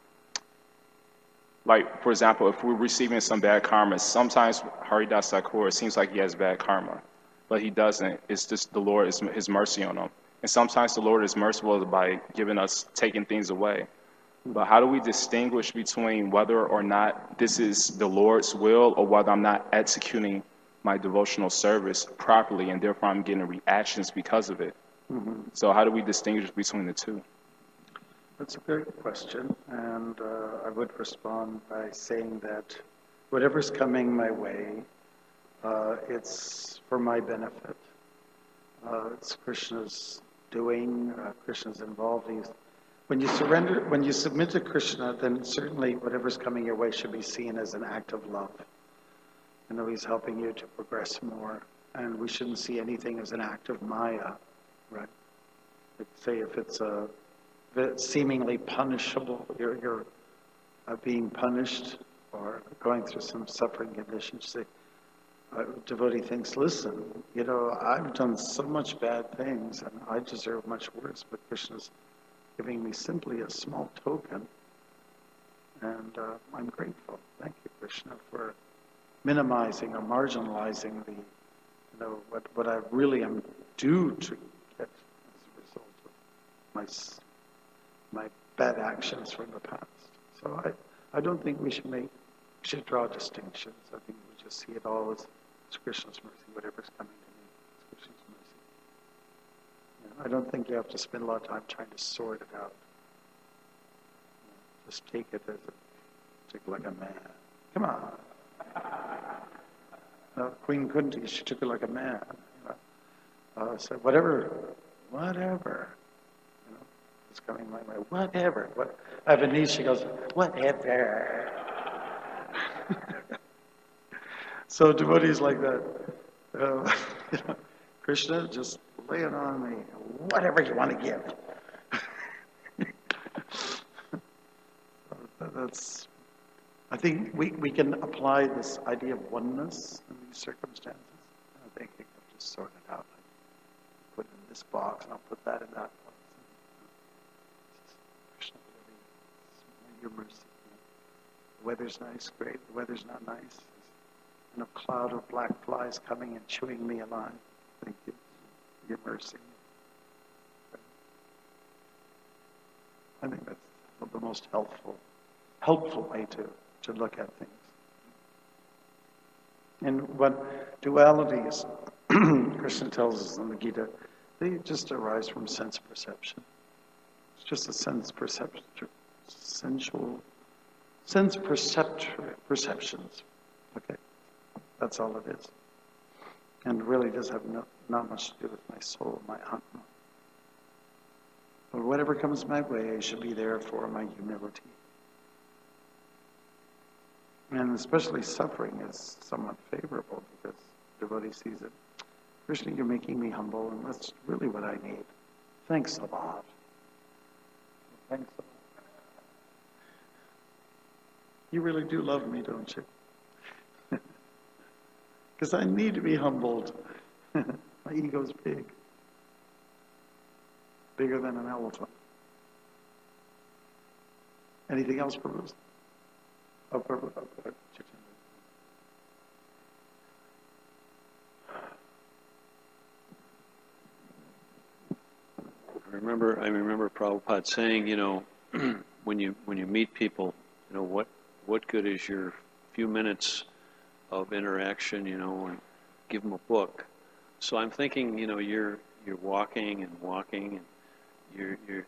like, for example, if we're receiving some bad karma, sometimes Haridas Thakur, it seems like he has bad karma, but he doesn't. It's just the Lord, is his mercy on him. And sometimes the Lord is merciful by giving us, taking things away. But how do we distinguish between whether or not this is the Lord's will or whether I'm not executing my devotional service properly and therefore I'm getting reactions because of it? Mm-hmm. So how do we distinguish between the two? That's a great question, and uh, I would respond by saying that whatever's coming my way, uh, it's for my benefit. Uh, it's Krishna's doing, uh, Krishna's involved. He's, when you surrender, when you submit to Krishna, then certainly whatever's coming your way should be seen as an act of love. You know, he's helping you to progress more, and we shouldn't see anything as an act of Maya, right? Like, say if it's a seemingly punishable, you're, you're uh, being punished or going through some suffering conditions. Say, a devotee thinks, listen, you know, I've done so much bad things and I deserve much worse, but Krishna's giving me simply a small token, and uh, I'm grateful. Thank you, Krishna, for minimizing or marginalizing the, you know, what, what I really am due to get as a result of my my bad actions from the past. So I, I don't think we should make, we should draw distinctions. I think we just see it all as, as Krishna's mercy. Whatever's coming to me, it's Krishna's mercy. You know, I don't think you have to spend a lot of time trying to sort it out. You know, just take it as a, take it like a man. Come on. No, Queen Kunti, she took it like a man. You know, uh, said whatever, whatever. It's coming my way. Whatever. What? I have a niece. She goes, whatever. So devotees like that, uh, you know, Krishna, just lay it on me. Whatever you want to give. That's. I think we, we can apply this idea of oneness in these circumstances. I think you can just sort it out. Put it in this box, and I'll put that in that box. Your mercy. The weather's nice, great. The weather's not nice. And a cloud of black flies coming and chewing me alive. Thank you for your mercy. I think that's the most helpful, helpful way to, to look at things. And what dualities, Krishna tells us in the Gita, they just arise from sense perception. It's just a sense perception. Sensual, sense percept, perceptions. Okay, that's all it is. And really does have no, not much to do with my soul, my Atma. But whatever comes my way should be there for my humility. And especially suffering is somewhat favorable because devotee sees it. Krishna, you're making me humble, and that's really what I need. Thanks a lot. Thanks a lot. You really do love me, don't you? Because I need to be humbled. My ego's big. Bigger than an elephant. Anything else, Prabhu? Oh, Prabhu. Oh, oh, I remember, I remember Prabhupada saying, you know, when you when you meet people, you know, what what good is your few minutes of interaction, you know, and give them a book, So I'm thinking, you know, you're you're walking and walking, and you're you're.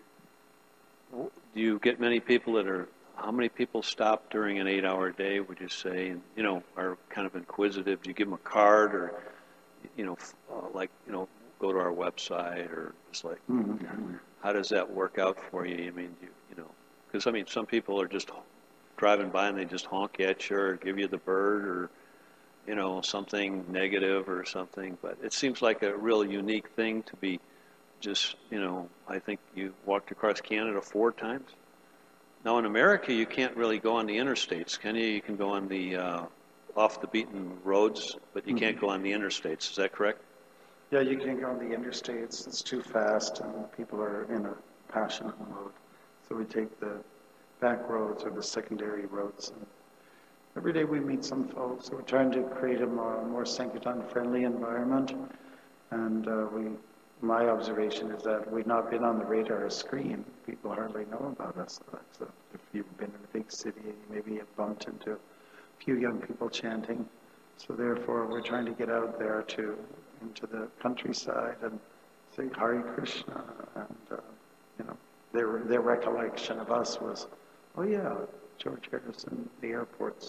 Do you get many people that are? How many people stop during an eight-hour day? Would you say, and you know, are kind of inquisitive? Do you give them a card, or you know, uh, like you know, go to our website, or just like, Mm-hmm. how does that work out for you? I mean, you you know, because I mean, some people are just driving by and they just honk at you or give you the bird or you know, something negative or something, but it seems like a real unique thing to be just, you know, I think you walked across Canada four times. Now in America, you can't really go on the interstates, can you? You can go on the uh, off the beaten roads, but you mm-hmm. can't go on the interstates. Is that correct? Yeah, you can't go on the interstates. It's too fast, and people are in a passionate mode. So we take the back roads or the secondary roads. And every day we meet some folks. We're trying to create a more, more Sankirtan-friendly environment. And uh, we, my observation is that we've not been on the radar screen. People hardly know about us. So if you've been in a big city, maybe you've bumped into a few young people chanting. So therefore, we're trying to get out there to into the countryside and say Hare Krishna. And, uh, you know, their, their recollection of us was, oh yeah, George Harrison, the airports.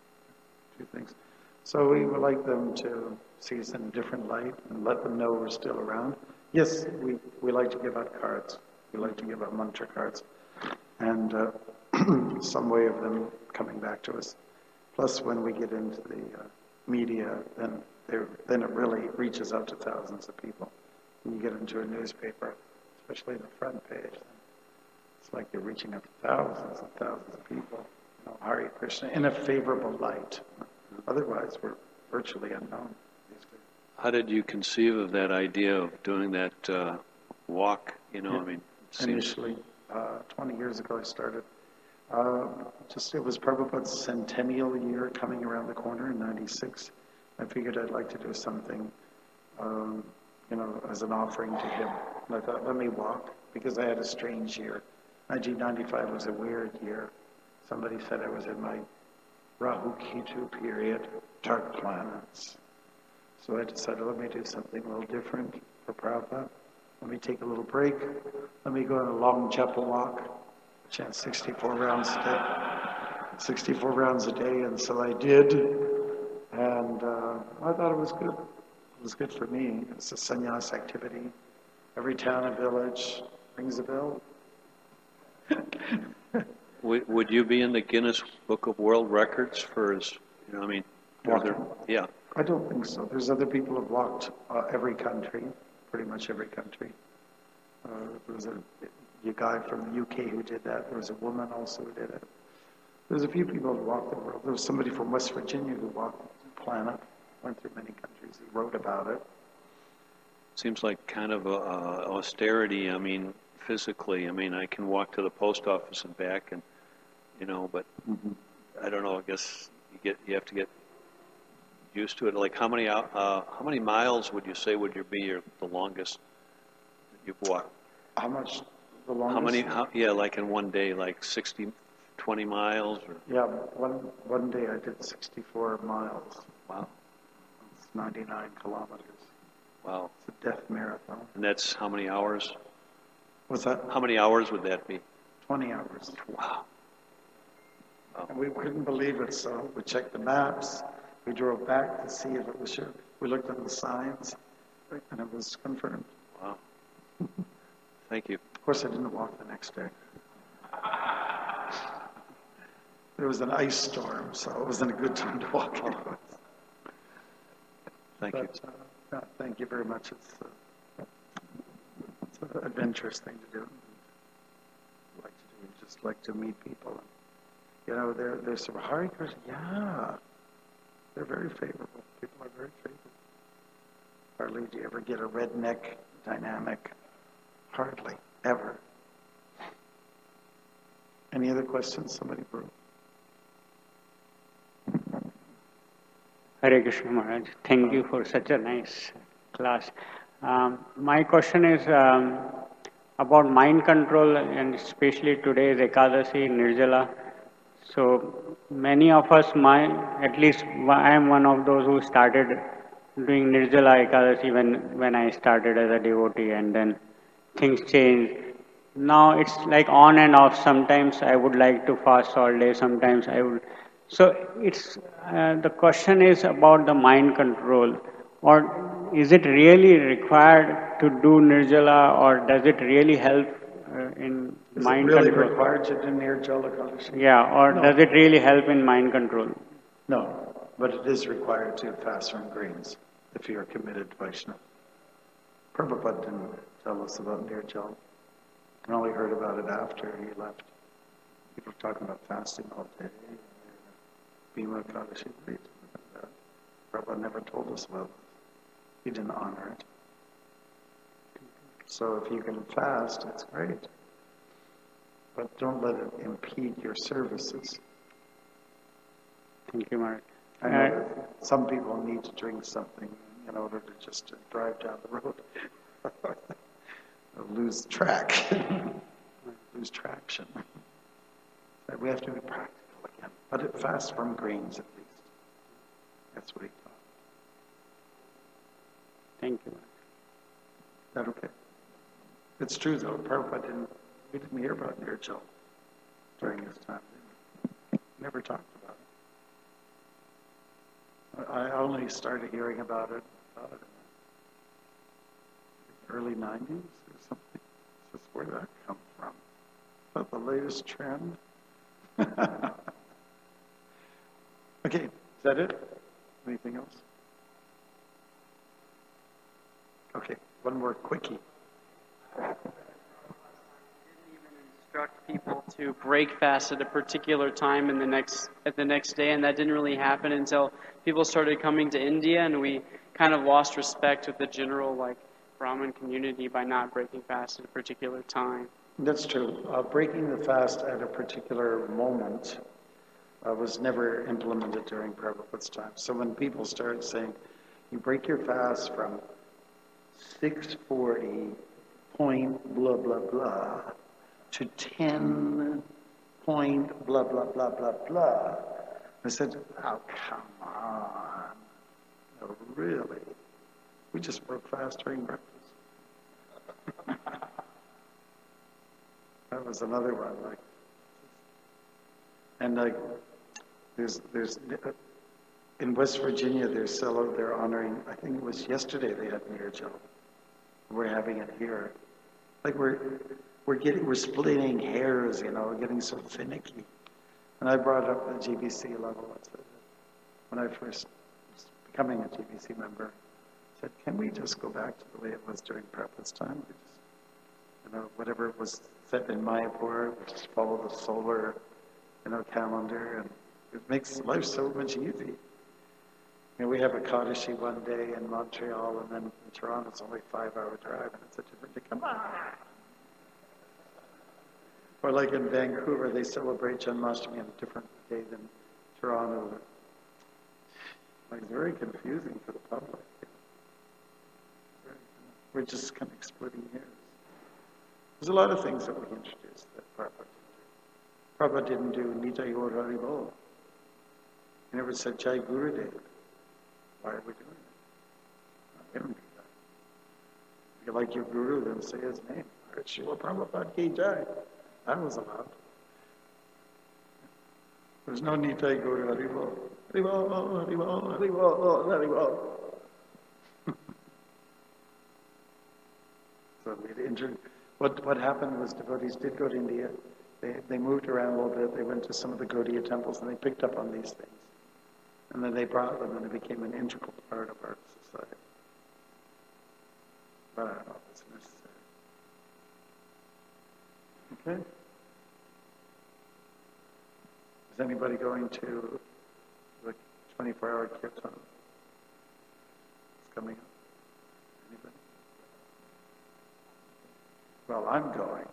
Two things. So we would like them to see us in a different light and let them know we're still around. Yes, we, we like to give out cards. We like to give out mantra cards. And uh, some way of them coming back to us. Plus, when we get into the uh, media, then then it really reaches out to thousands of people. When you get into a newspaper, especially the front page, it's like you're reaching out to thousands and thousands of people. You know, Hare Krishna in a favorable light. Otherwise, we're virtually unknown these days. How did you conceive of that idea of doing that uh, walk? You know, yeah. I mean, initially, uh, twenty years ago, I started. Uh, just it was Prabhupada's centennial year coming around the corner in ninety-six. I figured I'd like to do something, um, you know, as an offering to him. And I thought, let me walk, because I had a strange year. nineteen ninety-five was a weird year. Somebody said I was in my Rahu Ketu period, dark planets. So I decided, let me do something a little different for Prabhupada. Let me take a little break. Let me go on a long japa walk, chant sixty-four rounds a day. sixty-four rounds a day, and so I did. And uh, I thought it was good. It was good for me. It's a sannyas activity. Every town and village rings a bell. would, would you be in the Guinness Book of World Records for his, you know, I mean, there, yeah. I don't think so. There's other people who've walked uh, every country, pretty much every country. Uh, there was a, a guy from the U K who did that. There was a woman also who did it. There's a few people who walked the world. There was somebody from West Virginia who walked the planet, went through many countries. He wrote about it. Seems like kind of a, a austerity. I mean, physically. I mean, I can walk to the post office and back, and you know, but mm-hmm. I don't know. I guess you get you have to get used to it. Like how many uh, how many miles would you say would you be your, the longest that you've walked? How much the longest? How many? How, yeah, like in one day, like sixty. twenty miles? Or? Yeah, one one day I did sixty-four miles. Wow. It's ninety-nine kilometers. Wow. It's a death marathon. And that's how many hours? What's that? How many hours would that be? twenty hours. Wow. Oh. And we couldn't believe it, so we checked the maps. We drove back to see if it was sure. We looked at the signs, and it was confirmed. Wow. Thank you. Of course, I didn't walk the next day. There was an ice storm, so it wasn't a good time to walk anyway. Thank but, you. Uh, yeah, thank you very much. It's, uh, it's an adventurous thing to do. I like to do. Just like to meet people. And, you know, they're they're sort of Hare Krishna. Yeah, they're very favorable. People are very favorable. Hardly do you ever get a redneck dynamic. Hardly ever. Any other questions? Somebody brew. Hare Krishna Maharaj, thank you for such a nice class. Um, my question is um, about mind control, and especially today's Ekadasi, Nirjala. So many of us, my, at least I am one of those who started doing Nirjala Ekadasi when, when I started as a devotee, and then things changed. Now it's like on and off. Sometimes I would like to fast all day, sometimes I would. So it's uh, the question is about the mind control, or is it really required to do Nirjala, or does it really help uh, in Is it mind really control? required to do Nirjala Ekadashi? Yeah, or No. does it really help in mind control? No, but it is required to fast from grains if you're committed to Vaishnava. Prabhupada didn't tell us about Nirjala. I only heard about it after he left. People were talking about fasting all day. Bhima Ekadashi. Prabhupada never told us about it. He didn't honor it. So if you can fast, it's great. But don't let it impede your services. Thank you, Mark. I know that some people need to drink something in order to just to drive down the road. Lose track. Lose traction. So we have to be practical again. But it fast from grains at least. That's what he taught. Thank you. Is that okay? It's true though. Prabhupada didn't, we didn't hear about Nirjala during his time. Never talked about it. I only started hearing about it uh, in the early nineties or something. This is where that come from. Is that the latest trend? Okay, is that it? Anything else? Okay, one more quickie. Instruct people to break fast at a particular time in the next at the next day, and that didn't really happen until people started coming to India, and we kind of lost respect with the general like Brahmin community by not breaking fast at a particular time. That's true. Uh, breaking the fast at a particular moment uh, was never implemented during Prabhupada's time. So when people started saying, you break your fast from six forty point blah, blah, blah, to ten point blah, blah, blah, blah, blah, I said, oh, come on. No, really? We just broke fast during breakfast. That was another one, like, and like, there's, there's, in West Virginia, they're still, they're honoring, I think it was yesterday they had Nirjala. We're having it here. Like we're, we're getting, we're splitting hairs, you know, we're getting so finicky. And I brought up the G B C level. I said, when I first was becoming a G B C member, I said, can we just go back to the way it was during Prabhupada's time? We just, you know, whatever was set in Mayapur, we just follow the solar, you know, calendar, and it makes life so much easy. You know, we have a Kadashi one day in Montreal, and then in Toronto it's only a five-hour drive, and it's a different day. Come on! Or like in Vancouver, they celebrate Janmashtami on a different day than Toronto. Like, it's very confusing for the public. We're just kind of splitting hairs. There's a lot of things that we introduced that Prabhupada didn't do. Prabhupada didn't do Nitai Gaur Hari Bol. He never said Jai Gurudev. Why are we doing it? We don't do that. If you like your guru, then say his name. Srila Prabhupada Ki Jai. That was allowed. There's no Nitai Gaur Hari Bol. Hari Bol, Hari Bol, Hari Bol, Hari Bol. So we entered. What, what happened was devotees did go to India. They, they moved around a little bit. They went to some of the Gaudiya temples and they picked up on these things. And then they brought them and it became an integral part of our society. But I don't know if it's necessary. Okay? Is anybody going to the twenty-four hour kirtan? It's coming up. Anybody? Well, I'm going.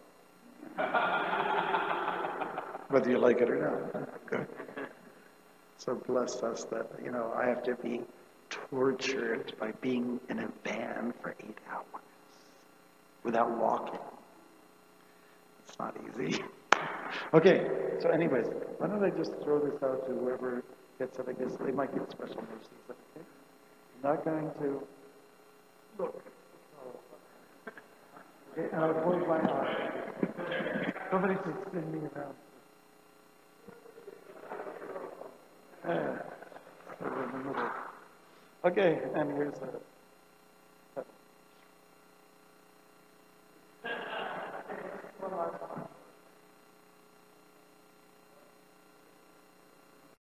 Whether you like it or not. Good. So bless us that, you know, I have to be tortured by being in a van for eight hours without walking. It's not easy. Okay, so anyways, why don't I just throw this out to whoever gets it? I guess they might get special mercy. Is that okay? not going to look. Okay, and I'll point my arm. Somebody should spin me around. Yeah. So we're in the middle. Okay, and here's a